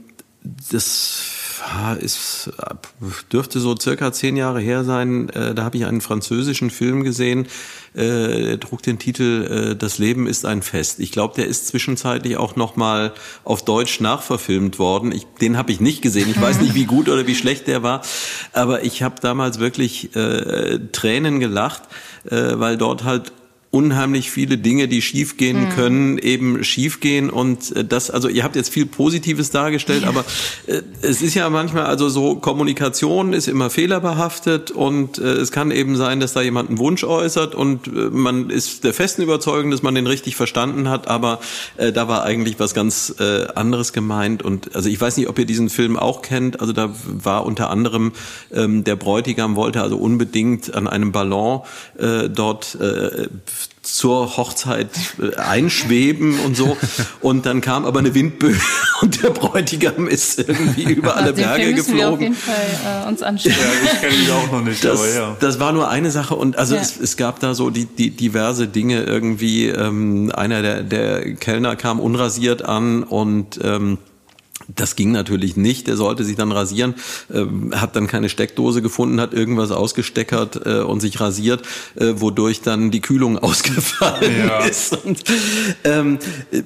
das ist, dürfte so circa zehn Jahre her sein. Da habe ich einen französischen Film gesehen, der trug den Titel Das Leben ist ein Fest. Ich glaube, der ist zwischenzeitlich auch nochmal auf Deutsch nachverfilmt worden. Ich, den habe ich nicht gesehen. Ich weiß nicht, wie gut oder wie schlecht der war. Aber ich habe damals wirklich äh, Tränen gelacht, äh, weil dort halt unheimlich viele Dinge, die schiefgehen mhm. können, eben schiefgehen und das, also ihr habt jetzt viel Positives dargestellt, ja. aber äh, es ist ja manchmal, also so Kommunikation ist immer fehlerbehaftet und äh, es kann eben sein, dass da jemand einen Wunsch äußert und äh, man ist der festen Überzeugung, dass man den richtig verstanden hat, aber äh, da war eigentlich was ganz äh, anderes gemeint und also ich weiß nicht, ob ihr diesen Film auch kennt, also da war unter anderem ähm, der Bräutigam wollte also unbedingt an einem Ballon äh, dort äh, zur Hochzeit äh, einschweben und so. Und dann kam aber eine Windböe und der Bräutigam ist irgendwie über alle Den Berge Film müssen geflogen. Wir auf jeden Fall äh, uns anschauen. Ja, ich kenne ihn auch noch nicht, das, aber ja. Das war nur eine Sache und also ja. es, es gab da so die, die diverse Dinge irgendwie. Ähm, einer der, der Kellner kam unrasiert an und ähm, das ging natürlich nicht. Der sollte sich dann rasieren, äh, hat dann keine Steckdose gefunden, hat irgendwas ausgesteckert äh, und sich rasiert, äh, wodurch dann die Kühlung ausgefallen ja. ist. Und, ähm,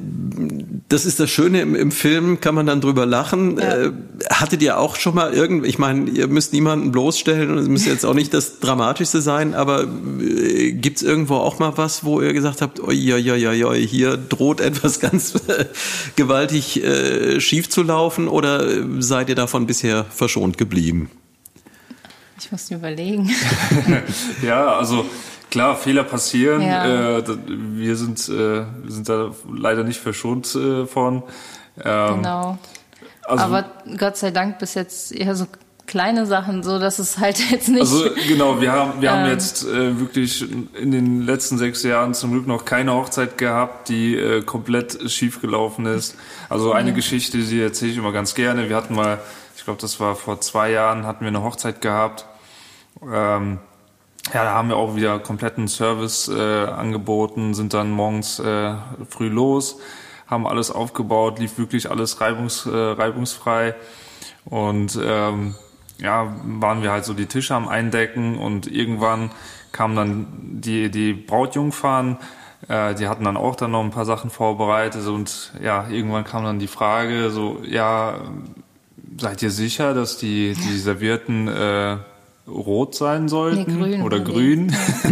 das ist das Schöne im, im Film, kann man dann drüber lachen. Ja. Äh, hattet ihr auch schon mal irgend, ich meine, ihr müsst niemanden bloßstellen und es muss jetzt auch nicht das Dramatischste sein, aber äh, gibt's irgendwo auch mal was, wo ihr gesagt habt, oi, oi, oi, oi, hier droht etwas ganz äh, gewaltig äh, schief zu laufen oder seid ihr davon bisher verschont geblieben? Ich muss mir überlegen. Ja, also klar, Fehler passieren. Ja. Äh, wir sind, äh, wir sind da leider nicht verschont äh, von. Ähm, genau. Also, aber Gott sei Dank bis jetzt eher so kleine Sachen, so dass es halt jetzt nicht... Also genau, wir haben wir ähm, haben jetzt äh, wirklich in den letzten sechs Jahren zum Glück noch keine Hochzeit gehabt, die äh, komplett schief gelaufen ist. Also eine ja. Geschichte, die erzähle ich immer ganz gerne. Wir hatten mal, ich glaube, das war vor zwei Jahren, hatten wir eine Hochzeit gehabt. Ähm, ja, da haben wir auch wieder kompletten Service äh, angeboten, sind dann morgens äh, früh los, haben alles aufgebaut, lief wirklich alles reibungs, äh, reibungsfrei und ähm, ja, waren wir halt so die Tische am Eindecken und irgendwann kamen dann die, die Brautjungfern, äh, die hatten dann auch dann noch ein paar Sachen vorbereitet und ja, irgendwann kam dann die Frage so, ja, seid ihr sicher, dass die, die Servierten äh, rot sein sollten? Nee, grün oder grün?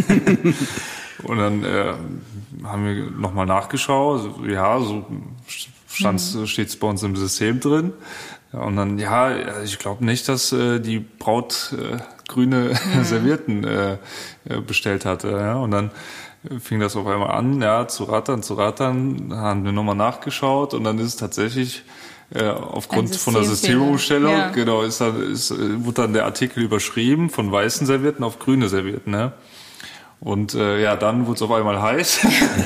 Und dann äh, haben wir nochmal nachgeschaut, ja, so stand, mhm. steht's bei uns im System drin. Und dann, ja, ich glaube nicht, dass äh, die Braut äh, grüne mhm. Servietten äh, bestellt hatte. Ja? Und dann fing das auf einmal an, ja, zu rattern, zu rattern. Da haben wir nochmal nachgeschaut und dann ist es tatsächlich äh, aufgrund von der Systemumstellung, ja. genau, ist dann, ist, wurde dann der Artikel überschrieben von weißen Servietten auf grüne Servietten. Ne? Und äh, ja, dann wurde es auf einmal heiß.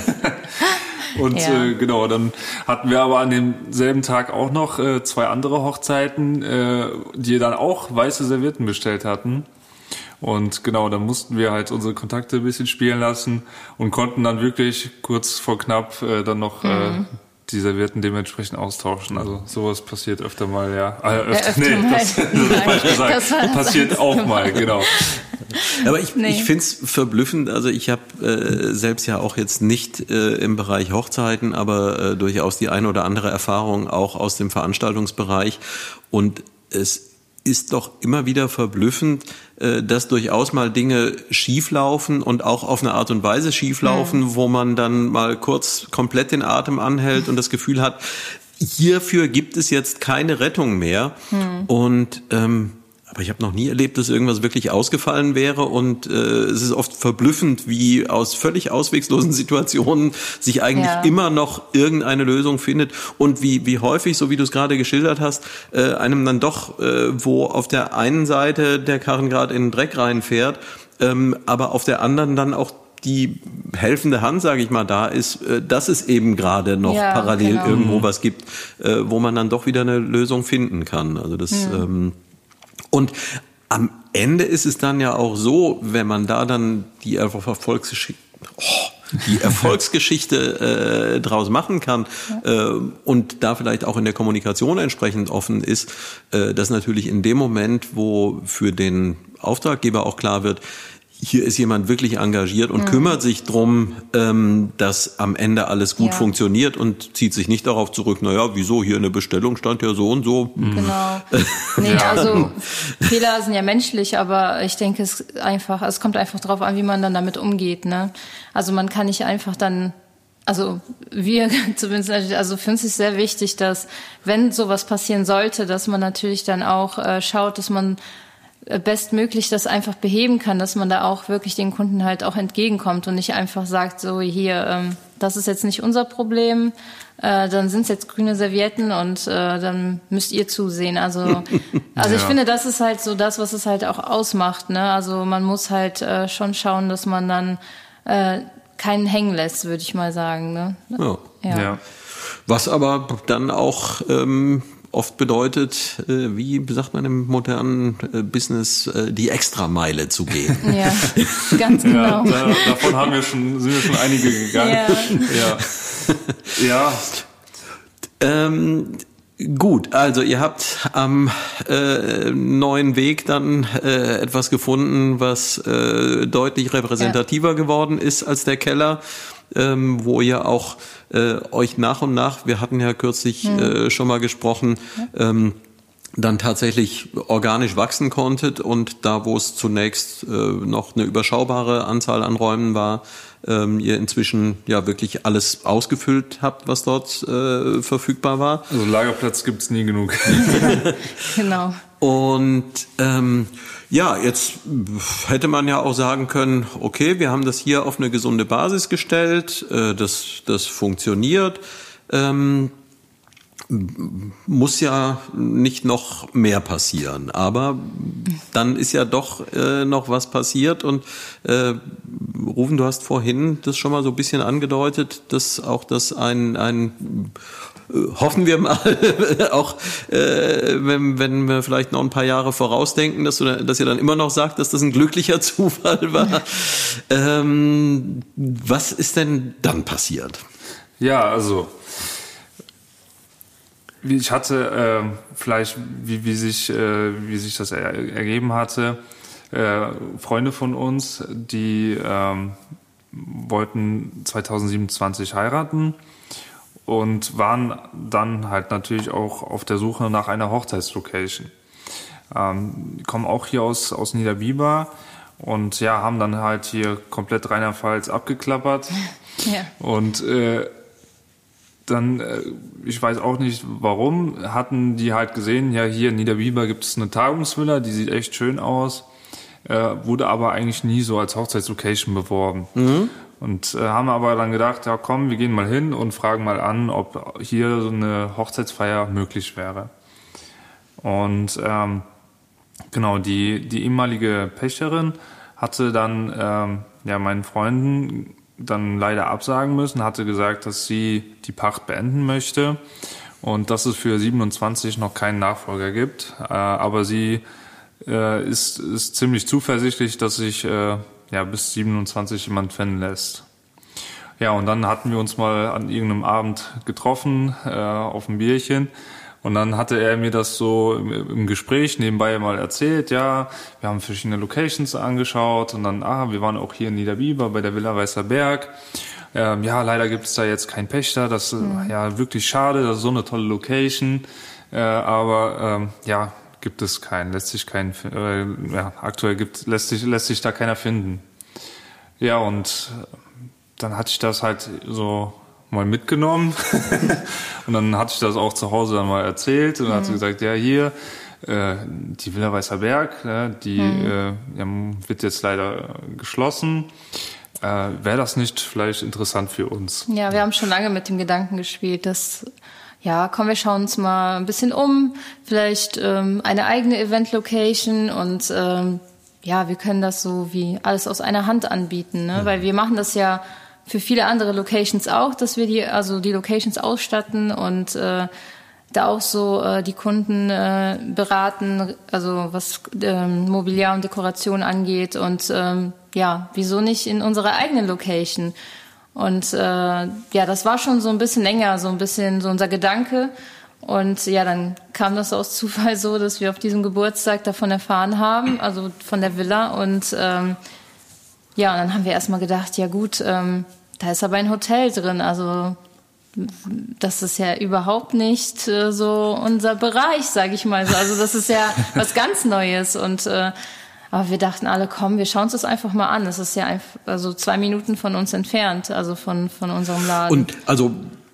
Und ja. äh, genau, dann hatten wir aber an demselben Tag auch noch äh, zwei andere Hochzeiten, äh, die dann auch weiße Servietten bestellt hatten. Und genau, dann mussten wir halt unsere Kontakte ein bisschen spielen lassen und konnten dann wirklich kurz vor knapp äh, dann noch mhm. äh, die Servietten dementsprechend austauschen. Also sowas passiert öfter mal, ja. Äh, öfter, ja, öfter nee, mal. das, das ist falsch gesagt. Das das passiert auch mal, mal, genau. Aber ich, nee. ich finde es verblüffend, also ich habe äh, selbst ja auch jetzt nicht äh, im Bereich Hochzeiten, aber äh, durchaus die eine oder andere Erfahrung auch aus dem Veranstaltungsbereich und es ist doch immer wieder verblüffend, äh, dass durchaus mal Dinge schieflaufen und auch auf eine Art und Weise schieflaufen, mhm. wo man dann mal kurz komplett den Atem anhält und das Gefühl hat, hierfür gibt es jetzt keine Rettung mehr mhm. und ähm, aber ich habe noch nie erlebt, dass irgendwas wirklich ausgefallen wäre und äh, es ist oft verblüffend, wie aus völlig ausweglosen Situationen sich eigentlich ja. immer noch irgendeine Lösung findet und wie wie häufig, so wie du es gerade geschildert hast, äh, einem dann doch, äh, wo auf der einen Seite der Karren gerade in den Dreck reinfährt, ähm, aber auf der anderen dann auch die helfende Hand, sage ich mal, da ist, äh, dass es eben gerade noch ja, parallel genau. irgendwo was gibt, äh, wo man dann doch wieder eine Lösung finden kann. Also das mhm. ähm, und am Ende ist es dann ja auch so, wenn man da dann die Erfolgsgeschichte, oh, die Erfolgsgeschichte äh, draus machen kann äh, und da vielleicht auch in der Kommunikation entsprechend offen ist, äh, dass natürlich in dem Moment, wo für den Auftraggeber auch klar wird, hier ist jemand wirklich engagiert und mhm. kümmert sich drum, ähm, dass am Ende alles gut ja. funktioniert und zieht sich nicht darauf zurück, naja, wieso, hier eine Bestellung stand ja so und so. Genau. Nee, ja. also Fehler sind ja menschlich, aber ich denke, es einfach, es kommt einfach drauf an, wie man dann damit umgeht, ne? Also man kann nicht einfach dann, also wir zumindest, also für uns ist sehr wichtig, dass, wenn sowas passieren sollte, dass man natürlich dann auch äh, schaut, dass man bestmöglich das einfach beheben kann, dass man da auch wirklich den Kunden halt auch entgegenkommt und nicht einfach sagt, so hier, ähm, das ist jetzt nicht unser Problem, äh, dann sind es jetzt grüne Servietten und äh, dann müsst ihr zusehen. Also, also ja. ich finde, das ist halt so das, was es halt auch ausmacht, ne? Also man muss halt äh, schon schauen, dass man dann äh, keinen hängen lässt, würde ich mal sagen, ne? Ja. Ja. ja. Was aber dann auch ähm, oft bedeutet, äh, wie sagt man im modernen äh, Business, äh, die Extrameile zu gehen. Ja, ganz genau. Ja, da, davon haben wir schon, sind wir schon einige gegangen. Ja. Ja. ja. Ähm, gut, also ihr habt am äh, neuen Weg dann äh, etwas gefunden, was äh, deutlich repräsentativer ja. geworden ist als der Keller. Ähm, wo ihr auch äh, euch nach und nach, wir hatten ja kürzlich hm. äh, schon mal gesprochen, ähm, dann tatsächlich organisch wachsen konntet und da, wo es zunächst äh, noch eine überschaubare Anzahl an Räumen war, ähm, ihr inzwischen ja wirklich alles ausgefüllt habt, was dort äh, verfügbar war. Also Lagerplatz gibt's nie genug. Genau. Und ähm, ja, jetzt hätte man ja auch sagen können, okay, wir haben das hier auf eine gesunde Basis gestellt, äh, das, das funktioniert, ähm, muss ja nicht noch mehr passieren, aber dann ist ja doch äh, noch was passiert und äh, Rufen, du hast vorhin das schon mal so ein bisschen angedeutet, dass auch das ein, ein hoffen wir mal, auch äh, wenn, wenn wir vielleicht noch ein paar Jahre vorausdenken, dass, du, dass ihr dann immer noch sagt, dass das ein glücklicher Zufall war. Ähm, was ist denn dann passiert? Ja, also wie ich hatte, äh, vielleicht wie, wie, sich, äh, wie sich das er, ergeben hatte, äh, Freunde von uns, die äh, wollten zwanzig siebenundzwanzig heiraten. Und waren dann halt natürlich auch auf der Suche nach einer Hochzeitslocation. Ähm, die kommen auch hier aus, aus Niederbiber und ja, haben dann halt hier komplett Rheinland-Pfalz abgeklappert. Ja. Und äh, dann, äh, ich weiß auch nicht warum, hatten die halt gesehen, ja, hier in Niederbiber gibt es eine Tagungsvilla, die sieht echt schön aus, äh, wurde aber eigentlich nie so als Hochzeitslocation beworben. Mhm. Und äh, haben aber dann gedacht, ja komm, wir gehen mal hin und fragen mal an, ob hier so eine Hochzeitsfeier möglich wäre. Und ähm, genau, die die ehemalige Pächterin hatte dann ähm, ja meinen Freunden dann leider absagen müssen, hatte gesagt, dass sie die Pacht beenden möchte und dass es für siebenundzwanzig noch keinen Nachfolger gibt. Äh, aber sie äh, ist ist ziemlich zuversichtlich, dass sich äh, ja, bis siebenundzwanzig jemand finden lässt. Ja, und dann hatten wir uns mal an irgendeinem Abend getroffen, äh, auf ein Bierchen. Und dann hatte er mir das so im, im Gespräch nebenbei mal erzählt. Ja, wir haben verschiedene Locations angeschaut. Und dann, ah, wir waren auch hier in Niederbiber bei der Villa Weißer Berg. Ähm, ja, leider gibt es da jetzt keinen Pächter. Das ist mhm. ja wirklich schade. Das ist so eine tolle Location. Äh, aber ähm, ja, gibt es keinen, lässt sich keinen, äh, ja, aktuell gibt, lässt sich, lässt sich da keiner finden. Ja, und dann hatte ich das halt so mal mitgenommen und dann hatte ich das auch zu Hause dann mal erzählt und dann mhm. hat sie gesagt, ja, hier, äh, die Villa Weißer Berg, äh, die mhm. äh, ja, wird jetzt leider geschlossen. Äh, wäre das nicht vielleicht interessant für uns? Ja, wir haben schon lange mit dem Gedanken gespielt, dass ja, komm, wir schauen uns mal ein bisschen um, vielleicht ähm, eine eigene Event-Location und ähm, ja, wir können das so wie alles aus einer Hand anbieten, ne? Mhm. Weil wir machen das ja für viele andere Locations auch, dass wir die also die Locations ausstatten und äh, da auch so äh, die Kunden äh, beraten, also was ähm, Mobiliar und Dekoration angeht und ähm, ja, wieso nicht in unserer eigenen Location? Und äh, ja, das war schon so ein bisschen länger, so ein bisschen so unser Gedanke. Und ja, dann kam das aus Zufall so, dass wir auf diesem Geburtstag davon erfahren haben, also von der Villa. Und ähm, ja, und dann haben wir erstmal gedacht, ja gut, ähm, da ist aber ein Hotel drin, also das ist ja überhaupt nicht äh, so unser Bereich, sage ich mal so. Also das ist ja was ganz Neues und äh, aber wir dachten alle, komm, wir schauen uns das einfach mal an. Es ist ja einfach, also zwei Minuten von uns entfernt, also von von unserem Laden. Und also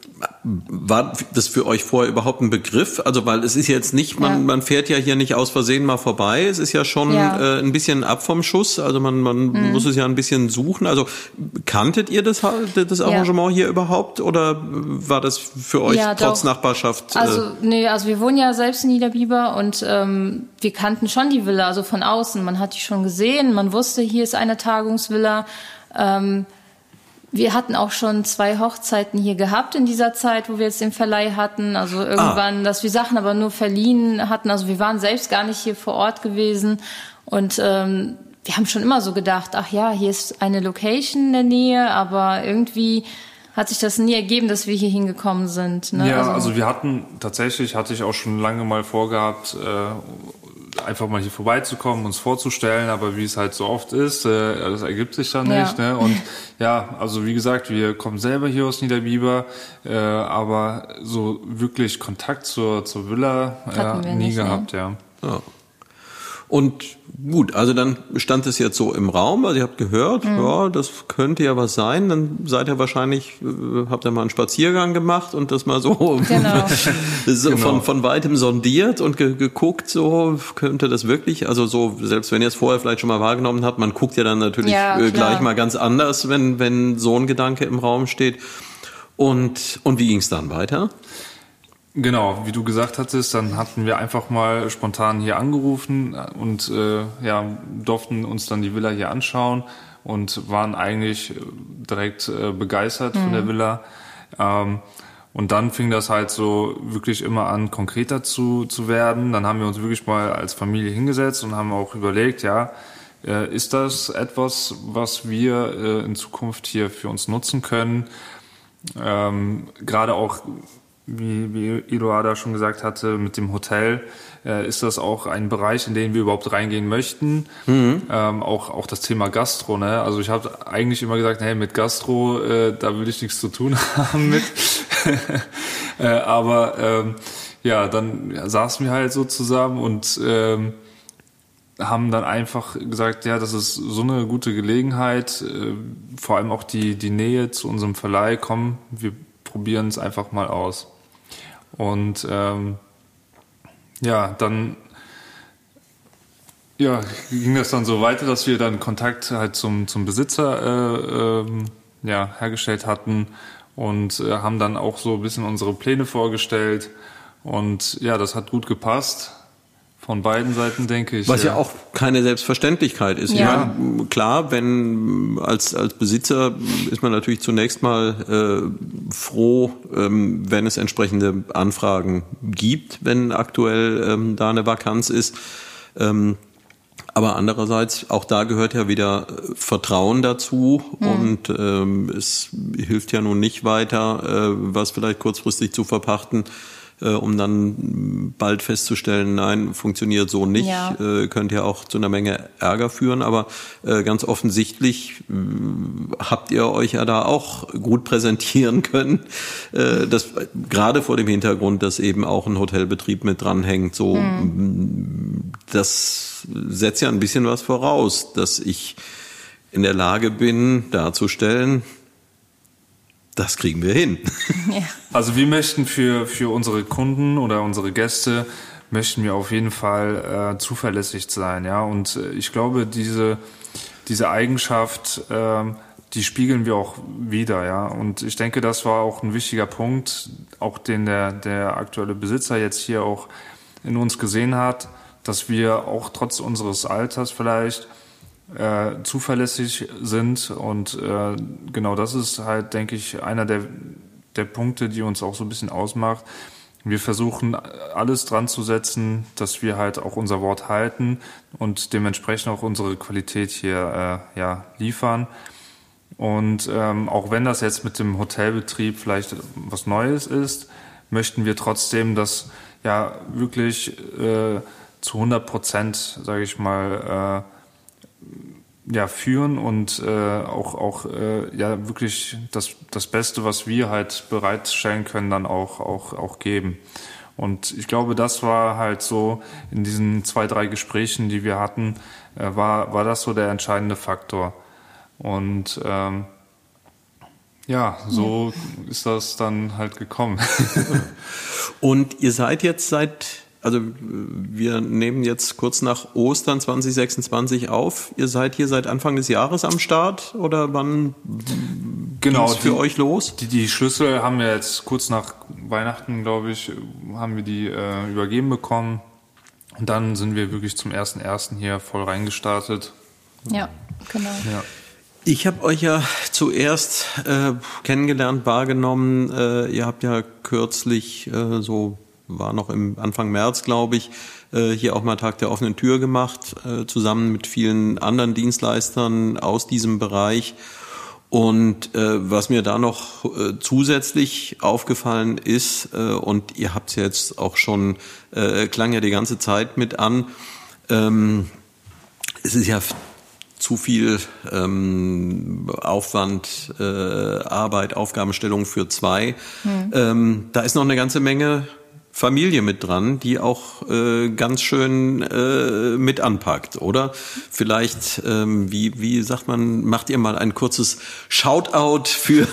war das für euch vorher überhaupt ein Begriff? Also weil es ist jetzt nicht, man, ja. man fährt ja hier nicht aus Versehen mal vorbei. Es ist ja schon ja. Äh, ein bisschen ab vom Schuss. Also man, man mhm. muss es ja ein bisschen suchen. Also kanntet ihr das, das Arrangement ja. hier überhaupt oder war das für euch ja, trotz doch. Nachbarschaft? Also äh, nee, also wir wohnen ja selbst in Niederbiber und ähm, wir kannten schon die Villa, also von außen. Man hat die schon gesehen. Man wusste, hier ist eine Tagungsvilla. Ähm, Wir hatten auch schon zwei Hochzeiten hier gehabt in dieser Zeit, wo wir jetzt den Verleih hatten. Also irgendwann, ah. dass wir Sachen aber nur verliehen hatten. Also wir waren selbst gar nicht hier vor Ort gewesen. Und ähm, wir haben schon immer so gedacht, ach ja, hier ist eine Location in der Nähe, aber irgendwie hat sich das nie ergeben, dass wir hier hingekommen sind. Ne? Ja, also, also wir hatten, tatsächlich hatte ich auch schon lange mal vorgehabt, äh, einfach mal hier vorbeizukommen, uns vorzustellen, aber wie es halt so oft ist, äh, das ergibt sich dann nicht. Ja. Ne? Und ja, also wie gesagt, wir kommen selber hier aus Niederbiber, äh, aber so wirklich Kontakt zur, zur Villa äh, nie nicht, gehabt, ne? ja. ja. Und gut, also dann stand es jetzt so im Raum, also ihr habt gehört, mhm. ja, das könnte ja was sein, dann seid ihr wahrscheinlich, äh, habt ihr mal einen Spaziergang gemacht und das mal so, genau. so genau. von, von weitem sondiert und ge- geguckt, so könnte das wirklich, also so, selbst wenn ihr es vorher vielleicht schon mal wahrgenommen habt, man guckt ja dann natürlich ja, äh, gleich mal ganz anders, wenn, wenn so ein Gedanke im Raum steht. Und, und wie ging es dann weiter? Genau, wie du gesagt hattest, dann hatten wir einfach mal spontan hier angerufen und äh, ja, durften uns dann die Villa hier anschauen und waren eigentlich direkt äh, begeistert mhm. von der Villa. Ähm, und dann fing das halt so wirklich immer an, konkreter zu, zu werden. Dann haben wir uns wirklich mal als Familie hingesetzt und haben auch überlegt, ja, äh, ist das etwas, was wir äh, in Zukunft hier für uns nutzen können? Ähm, gerade auch Wie, wie Iroada schon gesagt hatte, mit dem Hotel äh, ist das auch ein Bereich, in den wir überhaupt reingehen möchten. Mhm. Ähm, auch auch das Thema Gastro. Ne? Also ich habe eigentlich immer gesagt, hey, mit Gastro, äh, da will ich nichts zu tun haben mit. äh, aber ähm, ja, dann ja, saßen wir halt so zusammen und ähm, haben dann einfach gesagt, ja, das ist so eine gute Gelegenheit, äh, vor allem auch die die Nähe zu unserem Verleih. Komm, wir probieren es einfach mal aus. Und ähm, ja, dann ja, ging das dann so weiter, dass wir dann Kontakt halt zum zum Besitzer äh, ähm, ja, hergestellt hatten und äh, haben dann auch so ein bisschen unsere Pläne vorgestellt. Und ja, das hat gut gepasst. Von beiden Seiten, denke ich. Was ja, ja auch keine Selbstverständlichkeit ist. Ja. Ich meine, klar, wenn als als Besitzer ist man natürlich zunächst mal äh, froh, ähm, wenn es entsprechende Anfragen gibt, wenn aktuell ähm, da eine Vakanz ist. Ähm, aber andererseits, auch da gehört ja wieder Vertrauen dazu mhm. und ähm, es hilft ja nun nicht weiter, äh, was vielleicht kurzfristig zu verpachten, um dann bald festzustellen, nein, funktioniert so nicht, ja. äh, könnte ja auch zu einer Menge Ärger führen, aber äh, ganz offensichtlich äh, habt ihr euch ja da auch gut präsentieren können, äh, das, gerade vor dem Hintergrund, dass eben auch ein Hotelbetrieb mit dranhängt, so, hm. das setzt ja ein bisschen was voraus, dass ich in der Lage bin, darzustellen, das kriegen wir hin. Ja. Also wir möchten für für unsere Kunden oder unsere Gäste möchten wir auf jeden Fall äh, zuverlässig sein, ja. Und äh, ich glaube, diese diese Eigenschaft, äh, die spiegeln wir auch wieder, ja. Und ich denke, das war auch ein wichtiger Punkt, auch den der der aktuelle Besitzer jetzt hier auch in uns gesehen hat, dass wir auch trotz unseres Alters vielleicht Äh, zuverlässig sind und äh, genau das ist halt, denke ich, einer der der Punkte, die uns auch so ein bisschen ausmacht. Wir versuchen alles dran zu setzen, dass wir halt auch unser Wort halten und dementsprechend auch unsere Qualität hier äh, ja liefern. Und ähm, auch wenn das jetzt mit dem Hotelbetrieb vielleicht was Neues ist, möchten wir trotzdem, dass ja wirklich äh, zu hundert Prozent, sage ich mal, äh, ja, führen und äh, auch auch äh, ja wirklich das das Beste, was wir halt bereitstellen können, dann auch auch auch geben. Und ich glaube, das war halt so in diesen zwei, drei Gesprächen, die wir hatten, äh, war war das so der entscheidende Faktor. Und ähm, ja, so ja. ist das dann halt gekommen. Und ihr seid jetzt seit, also wir nehmen jetzt kurz nach Ostern zwanzig sechsundzwanzig auf. Ihr seid hier seit Anfang des Jahres am Start oder wann genau, geht's für die, euch los? Die, die Schlüssel haben wir jetzt kurz nach Weihnachten, glaube ich, haben wir die äh, übergeben bekommen. Und dann sind wir wirklich zum ersten ersten hier voll reingestartet. Ja, genau. Ja. Ich habe euch ja zuerst äh, kennengelernt, wahrgenommen. Äh, ihr habt ja kürzlich, äh, so war noch im Anfang März, glaube ich, äh, hier auch mal Tag der offenen Tür gemacht, äh, zusammen mit vielen anderen Dienstleistern aus diesem Bereich. Und äh, was mir da noch äh, zusätzlich aufgefallen ist, äh, und ihr habt es jetzt auch schon, äh, klang ja die ganze Zeit mit an, ähm, es ist ja zu viel ähm, Aufwand, äh, Arbeit, Aufgabenstellung für zwei. Hm. Ähm, da ist noch eine ganze Menge Familie mit dran, die auch äh, ganz schön äh, mit anpackt, oder? Vielleicht, ähm, wie wie sagt man, macht ihr mal ein kurzes Shoutout für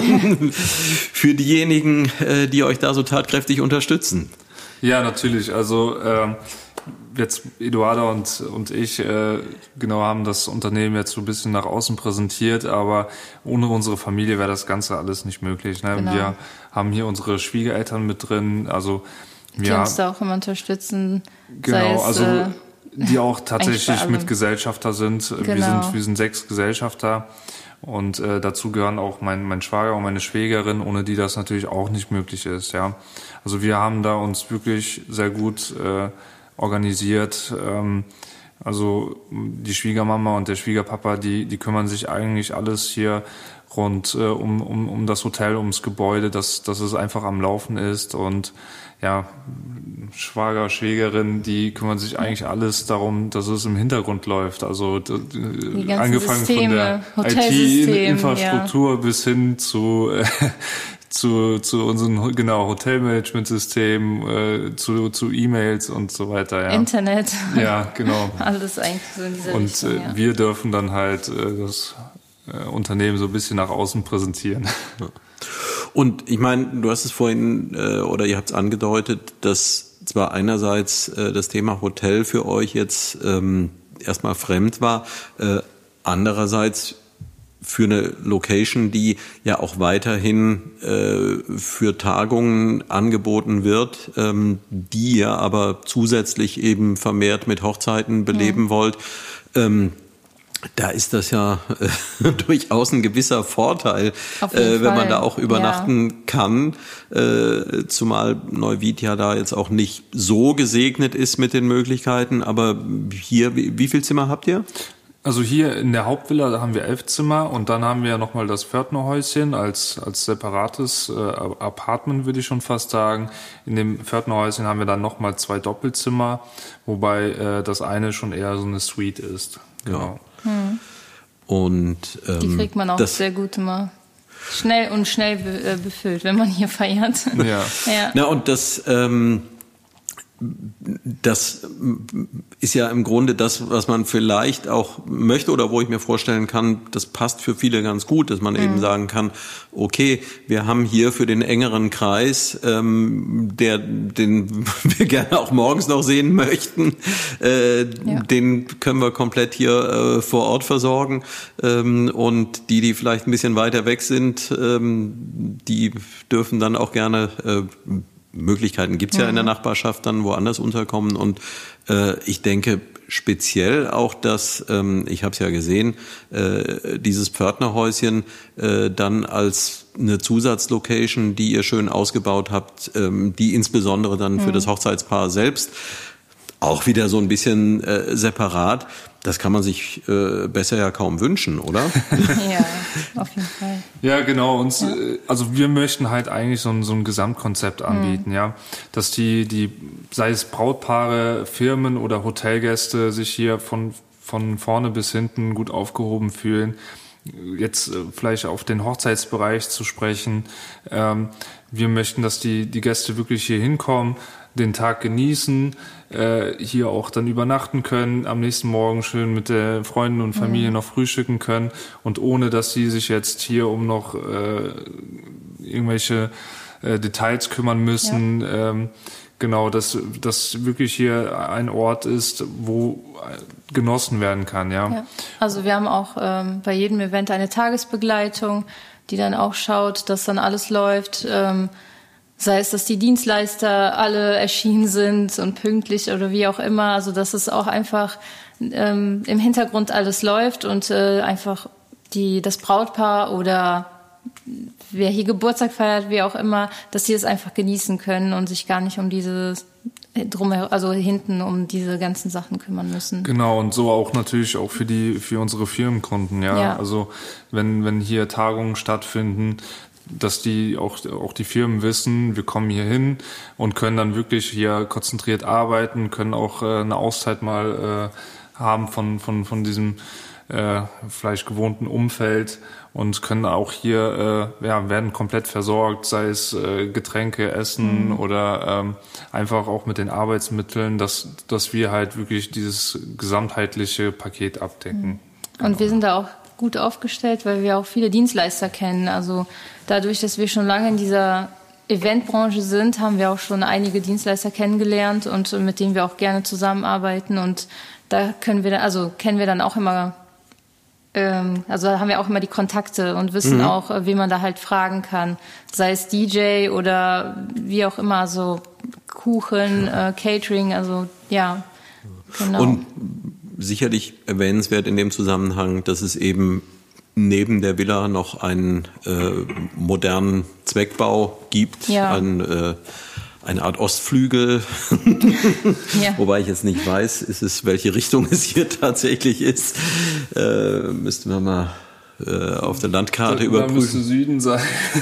für diejenigen, äh, die euch da so tatkräftig unterstützen? Ja, natürlich. Also ähm, jetzt Eduarda und und ich äh, genau haben das Unternehmen jetzt so ein bisschen nach außen präsentiert, aber ohne unsere Familie wäre das Ganze alles nicht möglich. Ne? Genau. Wir haben hier unsere Schwiegereltern mit drin, also wir die uns da auch immer unterstützen. Genau, sei es, also äh, die auch tatsächlich Mitgesellschafter sind. Genau. Wir sind wir sind sechs Gesellschafter. Und äh, dazu gehören auch mein mein Schwager und meine Schwägerin, ohne die das natürlich auch nicht möglich ist. Ja, also wir haben da uns wirklich sehr gut äh, organisiert. Ähm, also die Schwiegermama und der Schwiegerpapa, die die kümmern sich eigentlich alles hier rund äh, um um um das Hotel, ums Gebäude, dass dass es einfach am Laufen ist. Und ja, Schwager, Schwägerin, die kümmern sich eigentlich alles darum, dass es im Hintergrund läuft. Also die angefangen Systeme, von der I T-Infrastruktur ja. bis hin zu äh, zu zu unseren genau Hotelmanagement-Systemen, äh, zu zu E-Mails und so weiter. Ja. Internet. Ja, genau. Alles eigentlich so in dieser und Richtung. Und äh, ja. wir dürfen dann halt äh, das äh, Unternehmen so ein bisschen nach außen präsentieren. Ja. Und ich meine, du hast es vorhin äh, oder ihr habt es angedeutet, dass zwar einerseits äh, das Thema Hotel für euch jetzt ähm, erstmal fremd war, äh, andererseits für eine Location, die ja auch weiterhin äh, für Tagungen angeboten wird, ähm, die ihr aber zusätzlich eben vermehrt mit Hochzeiten beleben mhm. wollt. Ähm, Da ist das ja äh, durchaus ein gewisser Vorteil, äh, wenn man da auch übernachten ja. kann, äh, zumal Neuwied ja da jetzt auch nicht so gesegnet ist mit den Möglichkeiten. Aber hier, wie, wie viel Zimmer habt ihr? Also hier in der Hauptvilla, da haben wir elf Zimmer und dann haben wir ja nochmal das Pförtnerhäuschen als als separates äh, Apartment, würde ich schon fast sagen. In dem Pförtnerhäuschen haben wir dann nochmal zwei Doppelzimmer, wobei äh, das eine schon eher so eine Suite ist. Genau. Ja. Hm. Und ähm, die kriegt man auch sehr gut immer schnell und schnell be- äh, befüllt, wenn man hier feiert. Ja. ja. Na und das ähm, das ist ja im Grunde das, was man vielleicht auch möchte oder wo ich mir vorstellen kann, das passt für viele ganz gut, dass man mhm. eben sagen kann, okay, wir haben hier für den engeren Kreis, ähm, der den wir gerne auch morgens noch sehen möchten, äh, ja. den können wir komplett hier äh, vor Ort versorgen ähm, und die, die vielleicht ein bisschen weiter weg sind, ähm, die dürfen dann auch gerne äh, Möglichkeiten gibt's ja mhm. in der Nachbarschaft dann woanders unterkommen und äh, ich denke speziell auch, dass, ähm, ich habe es ja gesehen, äh, dieses Pförtnerhäuschen äh, dann als eine Zusatzlocation, die ihr schön ausgebaut habt, ähm, die insbesondere dann mhm. für das Hochzeitspaar selbst auch wieder so ein bisschen äh, separat. Das kann man sich äh, besser ja kaum wünschen, oder? Ja, auf jeden Fall. Ja, genau. Uns, ja. Also wir möchten halt eigentlich so ein, so ein Gesamtkonzept anbieten, mhm. ja, dass die, die, sei es Brautpaare, Firmen oder Hotelgäste, sich hier von von vorne bis hinten gut aufgehoben fühlen. Jetzt äh, vielleicht auf den Hochzeitsbereich zu sprechen. Ähm, wir möchten, dass die, die Gäste wirklich hier hinkommen, den Tag genießen, äh, hier auch dann übernachten können, am nächsten Morgen schön mit der Freunden und Familie mhm. noch frühstücken können und ohne, dass sie sich jetzt hier um noch äh, irgendwelche äh, Details kümmern müssen. Ja. Ähm, genau, dass das wirklich hier ein Ort ist, wo genossen werden kann. Ja. ja. Also wir haben auch ähm, bei jedem Event eine Tagesbegleitung, die dann auch schaut, dass dann alles läuft. Ähm, sei es, dass die Dienstleister alle erschienen sind und pünktlich oder wie auch immer. Also dass es auch einfach ähm, im Hintergrund alles läuft und äh, einfach die das Brautpaar oder wer hier Geburtstag feiert, wie auch immer, dass sie es einfach genießen können und sich gar nicht um dieses drumherum, also hinten um diese ganzen Sachen kümmern müssen. Genau, und so auch natürlich auch für die für unsere Firmenkunden, ja. ja. Also wenn wenn hier Tagungen stattfinden, dass die auch auch die Firmen wissen, wir kommen hier hin und können dann wirklich hier konzentriert arbeiten, können auch äh, eine Auszeit mal äh, haben von von von diesem äh, vielleicht gewohnten Umfeld und können auch hier, äh, ja, werden komplett versorgt, sei es äh, Getränke, Essen mhm. oder ähm, einfach auch mit den Arbeitsmitteln, dass dass wir halt wirklich dieses gesamtheitliche Paket abdecken. Mhm. Und wir sind da auch gut aufgestellt, weil wir auch viele Dienstleister kennen. Also dadurch, dass wir schon lange in dieser Eventbranche sind, haben wir auch schon einige Dienstleister kennengelernt und mit denen wir auch gerne zusammenarbeiten. Und da können wir, also kennen wir dann auch immer, ähm, also da haben wir auch immer die Kontakte und wissen mhm. auch, wie man da halt fragen kann. Sei es D J oder wie auch immer, so Kuchen, äh, Catering, also ja, genau. Und sicherlich erwähnenswert in dem Zusammenhang, dass es eben neben der Villa noch einen äh, modernen Zweckbau gibt, ja. ein, äh, eine Art Ostflügel, ja. wobei ich jetzt nicht weiß, ist es, welche Richtung es hier tatsächlich ist. Äh, müssten wir mal äh, auf der Landkarte da, überprüfen. Da müsste Süden sein.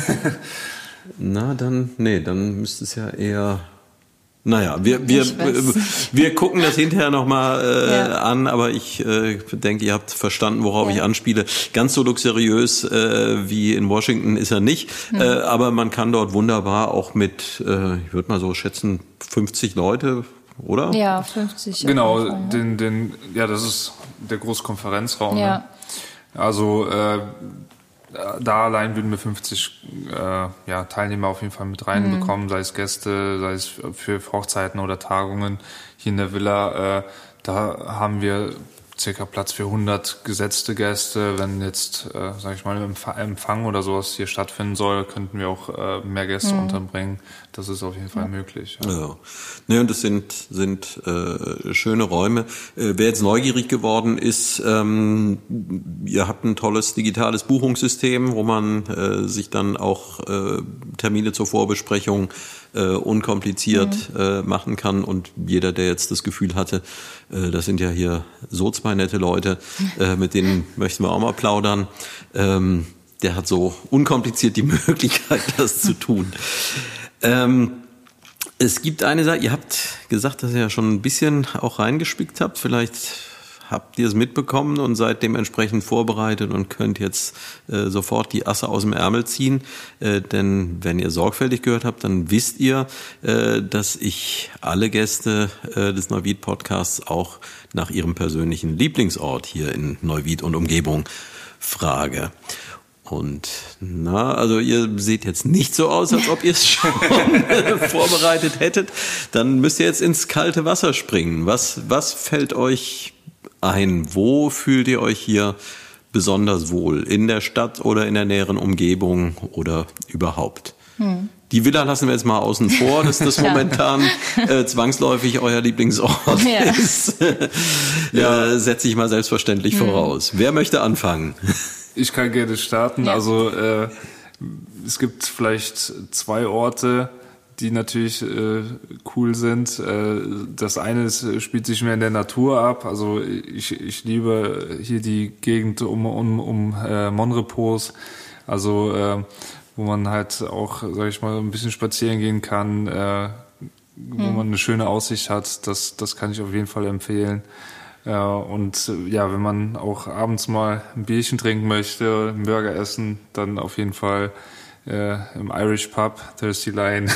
Na, dann, nee, dann müsste es ja eher... Naja, wir, wir, wir gucken das hinterher nochmal äh, ja. an, aber ich äh, denke, ihr habt verstanden, worauf ja. ich anspiele. Ganz so luxuriös äh, wie in Washington ist er nicht, mhm. äh, aber man kann dort wunderbar auch mit, äh, ich würde mal so schätzen, fünfzig Leute, oder? Ja, fünfzig. Genau, Fall, ja. den, den, ja, das ist der Großkonferenzraum. Ja. Ne? Also äh, da allein würden wir fünfzig äh, ja, Teilnehmer auf jeden Fall mit reinbekommen, mhm. sei es Gäste, sei es für Hochzeiten oder Tagungen hier in der Villa. Äh, da haben wir circa Platz für hundert gesetzte Gäste. Wenn jetzt, äh, sag ich mal, Empfang oder sowas hier stattfinden soll, könnten wir auch äh, mehr Gäste mhm. unterbringen. Das ist auf jeden Fall ja. möglich. Ja, ja. Ne, und das sind sind äh, schöne Räume. Äh, wer jetzt neugierig geworden ist, ähm, ihr habt ein tolles digitales Buchungssystem, wo man äh, sich dann auch äh, Termine zur Vorbesprechung äh, unkompliziert mhm. äh, machen kann. Und jeder, der jetzt das Gefühl hatte, äh, das sind ja hier so zwei nette Leute, äh, mit denen möchten wir auch mal plaudern, ähm, der hat so unkompliziert die Möglichkeit, das zu tun. Ähm, es gibt eine Sache, ihr habt gesagt, dass ihr ja schon ein bisschen auch reingespickt habt. Vielleicht habt ihr es mitbekommen und seid dementsprechend vorbereitet und könnt jetzt äh, sofort die Asse aus dem Ärmel ziehen. Äh, denn wenn ihr sorgfältig gehört habt, dann wisst ihr, äh, dass ich alle Gäste äh, des Neuwied-Podcasts auch nach ihrem persönlichen Lieblingsort hier in Neuwied und Umgebung frage. Und na, also ihr seht jetzt nicht so aus, als ob ihr es schon vorbereitet hättet. Dann müsst ihr jetzt ins kalte Wasser springen. Was, was fällt euch ein? Wo fühlt ihr euch hier besonders wohl? In der Stadt oder in der näheren Umgebung oder überhaupt? Hm. Die Villa lassen wir jetzt mal außen vor, dass das momentan äh, zwangsläufig euer Lieblingsort ja. ist. ja, äh, setze ich mal selbstverständlich hm. voraus. Wer möchte anfangen? Ich kann gerne starten. Ja. Also äh, es gibt vielleicht zwei Orte, die natürlich äh, cool sind. Äh, das eine ist, spielt sich mehr in der Natur ab. Also ich, ich liebe hier die Gegend um, um, um äh, Monrepos. Also äh, wo man halt auch, sag ich mal, ein bisschen spazieren gehen kann, äh, wo hm. man eine schöne Aussicht hat. Das, das kann ich auf jeden Fall empfehlen. Ja, und ja, wenn man auch abends mal ein Bierchen trinken möchte, einen Burger essen, dann auf jeden Fall äh, im Irish Pub, Thirsty Lion.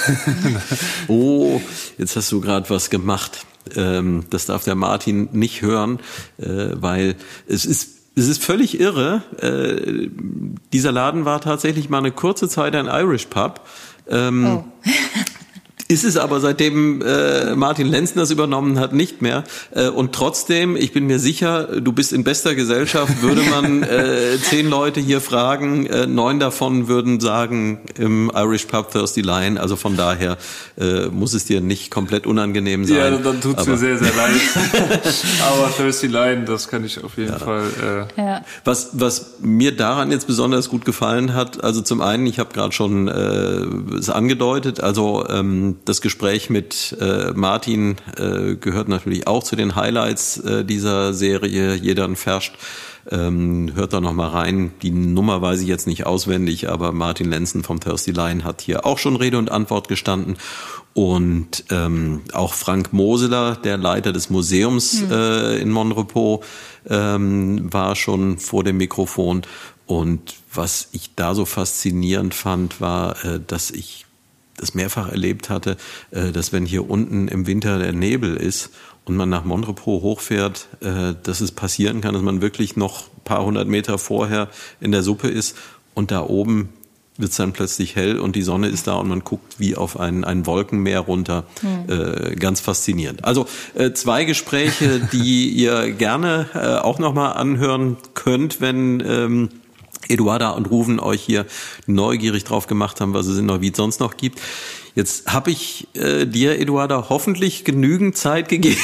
Oh, jetzt hast du gerade was gemacht. Ähm, das darf der Martin nicht hören, äh, weil es ist es ist völlig irre. Äh, dieser Laden war tatsächlich mal eine kurze Zeit ein Irish Pub. Ähm, oh. Ist es aber, seitdem äh, Martin Lenzen das übernommen hat, nicht mehr. Äh, und trotzdem, ich bin mir sicher, du bist in bester Gesellschaft, würde man äh, zehn Leute hier fragen, äh, neun davon würden sagen, im Irish Pub Thirsty Lion. Also von daher äh, muss es dir nicht komplett unangenehm sein. Ja, dann tut's aber mir sehr, sehr leid. Aber Thirsty Lion, das kann ich auf jeden ja. Fall. Äh ja. Was, was mir daran jetzt besonders gut gefallen hat, also zum einen, ich habe gerade schon äh, es angedeutet, also ähm, das Gespräch mit äh, Martin äh, gehört natürlich auch zu den Highlights äh, dieser Serie. Jeder Ferscht. Ähm, hört da noch mal rein. Die Nummer weiß ich jetzt nicht auswendig, aber Martin Lenzen vom Thirsty Lion hat hier auch schon Rede und Antwort gestanden. Und ähm, auch Frank Moseler, der Leiter des Museums mhm. äh, in Monrepos, ähm, war schon vor dem Mikrofon. Und was ich da so faszinierend fand, war, äh, dass ich das mehrfach erlebt hatte, dass wenn hier unten im Winter der Nebel ist und man nach Monrepos hochfährt, dass es passieren kann, dass man wirklich noch ein paar hundert Meter vorher in der Suppe ist und da oben wird es dann plötzlich hell und die Sonne ist da und man guckt wie auf ein, ein Wolkenmeer runter. Mhm. Ganz faszinierend. Also zwei Gespräche, die ihr gerne auch nochmal anhören könnt, wenn Eduarda und Ruven euch hier neugierig drauf gemacht haben, was es in Neuwied sonst noch gibt. Jetzt habe ich äh, dir, Eduarda, hoffentlich genügend Zeit gegeben,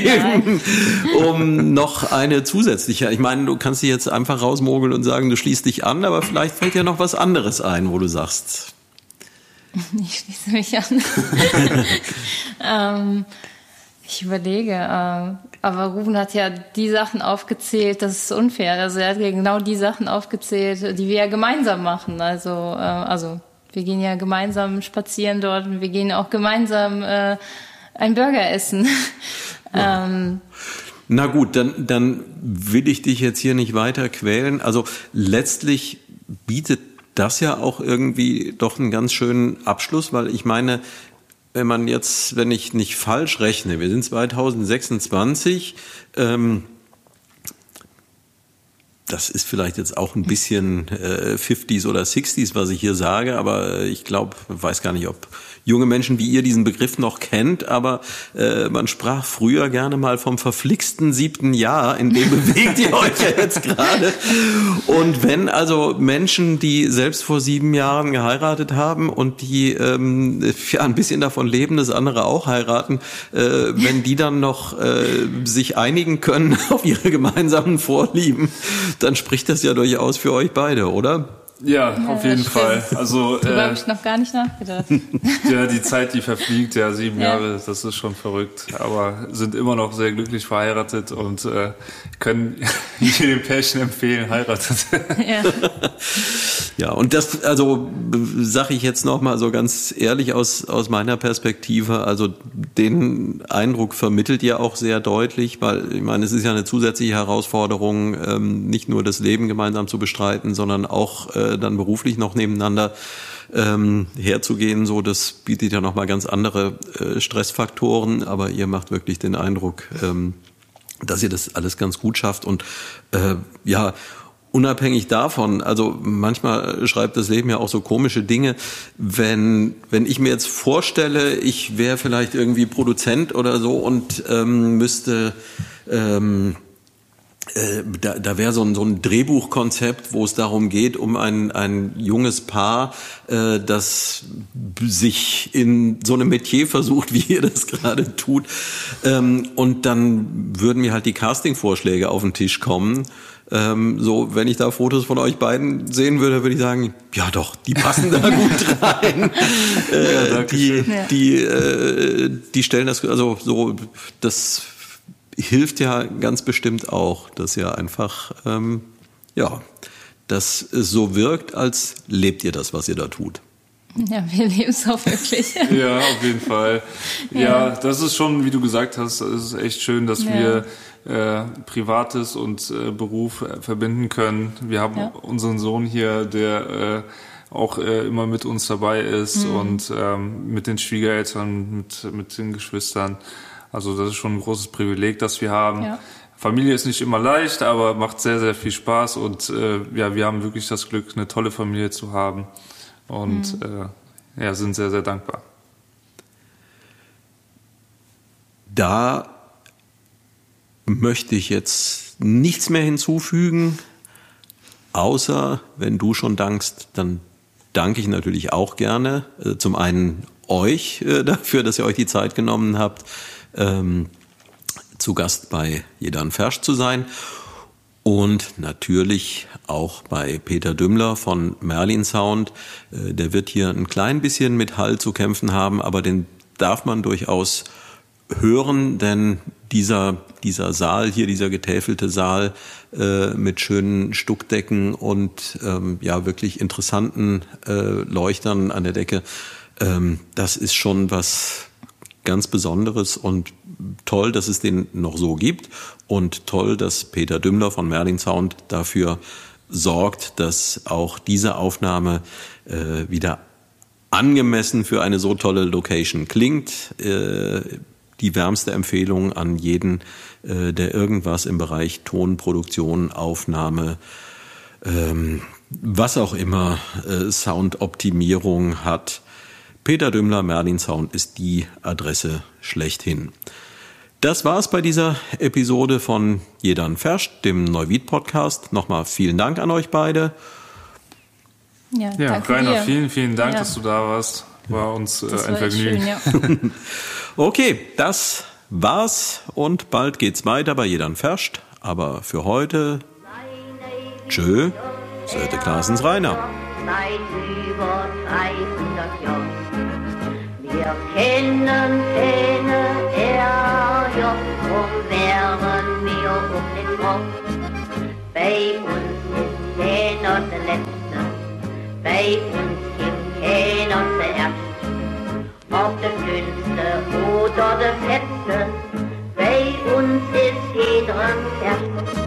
oh um noch eine zusätzliche. Ich meine, du kannst dich jetzt einfach rausmogeln und sagen, du schließt dich an, aber vielleicht fällt dir noch was anderes ein, wo du sagst. Ich schließe mich an. ähm, ich überlege, äh, aber Ruven hat ja die Sachen aufgezählt, das ist unfair. Also er hat ja genau die Sachen aufgezählt, die wir ja gemeinsam machen. Also, äh, also wir gehen ja gemeinsam spazieren dort und wir gehen auch gemeinsam äh, einen Burger essen. Ja. ähm, Na gut, dann, dann will ich dich jetzt hier nicht weiter quälen. Also letztlich bietet das ja auch irgendwie doch einen ganz schönen Abschluss, weil ich meine, wenn man jetzt, wenn ich nicht falsch rechne, wir sind zwanzig sechsundzwanzig, ähm, das ist vielleicht jetzt auch ein bisschen äh, fünfziger oder sechziger, was ich hier sage, aber ich glaube, weiß gar nicht, ob junge Menschen wie ihr diesen Begriff noch kennt, aber äh, man sprach früher gerne mal vom verflixten siebten Jahr, in dem bewegt ihr euch ja jetzt gerade. Und wenn also Menschen, die selbst vor sieben Jahren geheiratet haben und die ähm, ja ein bisschen davon leben, dass andere auch heiraten, äh, wenn die dann noch äh, sich einigen können auf ihre gemeinsamen Vorlieben, dann spricht das ja durchaus für euch beide, oder? Ja, ja, auf jeden stimmt. Fall. Also Darüber äh, habe ich noch gar nicht nachgedacht. ja, die Zeit, die verfliegt, ja, sieben Ja. Jahre, das ist schon verrückt. Aber sind immer noch sehr glücklich verheiratet und äh, können jedem Pärchen empfehlen, heiratet. Ja. Ja, und das, also sage ich jetzt nochmal so ganz ehrlich aus aus meiner Perspektive, also den Eindruck vermittelt ihr auch sehr deutlich, weil ich meine, es ist ja eine zusätzliche Herausforderung, ähm, nicht nur das Leben gemeinsam zu bestreiten, sondern auch äh, dann beruflich noch nebeneinander ähm, herzugehen. So, das bietet ja nochmal ganz andere äh, Stressfaktoren, aber ihr macht wirklich den Eindruck, ähm, dass ihr das alles ganz gut schafft und äh, ja, unabhängig davon, also manchmal schreibt das Leben ja auch so komische Dinge, wenn wenn ich mir jetzt vorstelle, ich wäre vielleicht irgendwie Produzent oder so und ähm, müsste ähm, äh, da, da wäre so ein, so ein Drehbuchkonzept, wo es darum geht, um ein, ein junges Paar, äh, das sich in so einem Metier versucht, wie ihr das gerade tut. Ähm, und dann würden mir halt die Castingvorschläge auf den Tisch kommen. Ähm, so, wenn ich da Fotos von euch beiden sehen würde, würde ich sagen, ja doch, die passen da gut rein. äh, ja, die, die, äh, die stellen das, also so, das hilft ja ganz bestimmt auch, dass ihr einfach, ähm, ja, dass es so wirkt, als lebt ihr das, was ihr da tut. Ja, wir leben es auch wirklich. Ja, auf jeden Fall. Ja, ja, das ist schon, wie du gesagt hast, es ist echt schön, dass ja. wir äh, Privates und äh, Beruf äh, verbinden können. Wir haben ja. unseren Sohn hier, der äh, auch äh, immer mit uns dabei ist mhm. und ähm, mit den Schwiegereltern, mit, mit den Geschwistern. Also das ist schon ein großes Privileg, das wir haben. Ja. Familie ist nicht immer leicht, aber macht sehr, sehr viel Spaß und äh, ja, wir haben wirklich das Glück, eine tolle Familie zu haben und mhm. äh, ja, sind sehr, sehr dankbar. Da möchte ich jetzt nichts mehr hinzufügen, außer wenn du schon dankst, dann danke ich natürlich auch gerne. Äh, zum einen euch äh, dafür, dass ihr euch die Zeit genommen habt, ähm, zu Gast bei Jedan Fersch zu sein und natürlich auch bei Peter Dümmler von Merlin Sound. Äh, der wird hier ein klein bisschen mit Hall zu kämpfen haben, aber den darf man durchaus hören, denn dieser dieser Saal hier, dieser getäfelte Saal äh, mit schönen Stuckdecken und ähm, ja wirklich interessanten äh, Leuchtern an der Decke, ähm, das ist schon was ganz Besonderes und toll, dass es den noch so gibt und toll, dass Peter Dümmler von Merlin Sound dafür sorgt, dass auch diese Aufnahme äh, wieder angemessen für eine so tolle Location klingt. Äh, die wärmste Empfehlung an jeden, äh, der irgendwas im Bereich Tonproduktion, Aufnahme, ähm, was auch immer, äh, Soundoptimierung hat. Peter Dümmler, Merlin Sound ist die Adresse schlechthin. Das war's bei dieser Episode von Jedan Fersch, dem Neuwied-Podcast. Nochmal vielen Dank an euch beide. Ja, ja danke Rainer, dir. vielen, vielen Dank, ja. dass du da warst. War uns äh, ein war Vergnügen. Schön, ja. Okay, das war's und bald geht's weiter bei Jedan Fersch. Aber für heute, tschö, Söte Klaasens Rainer. Seit über dreihundert Jahren. Wir kennen keine Ärger, drum wären wir um den Kopf. Bei uns ist keiner der Letzte, bei uns gibt keiner zuerst. Ob der Dünnste oder der Fetzte, bei uns ist jeder erst.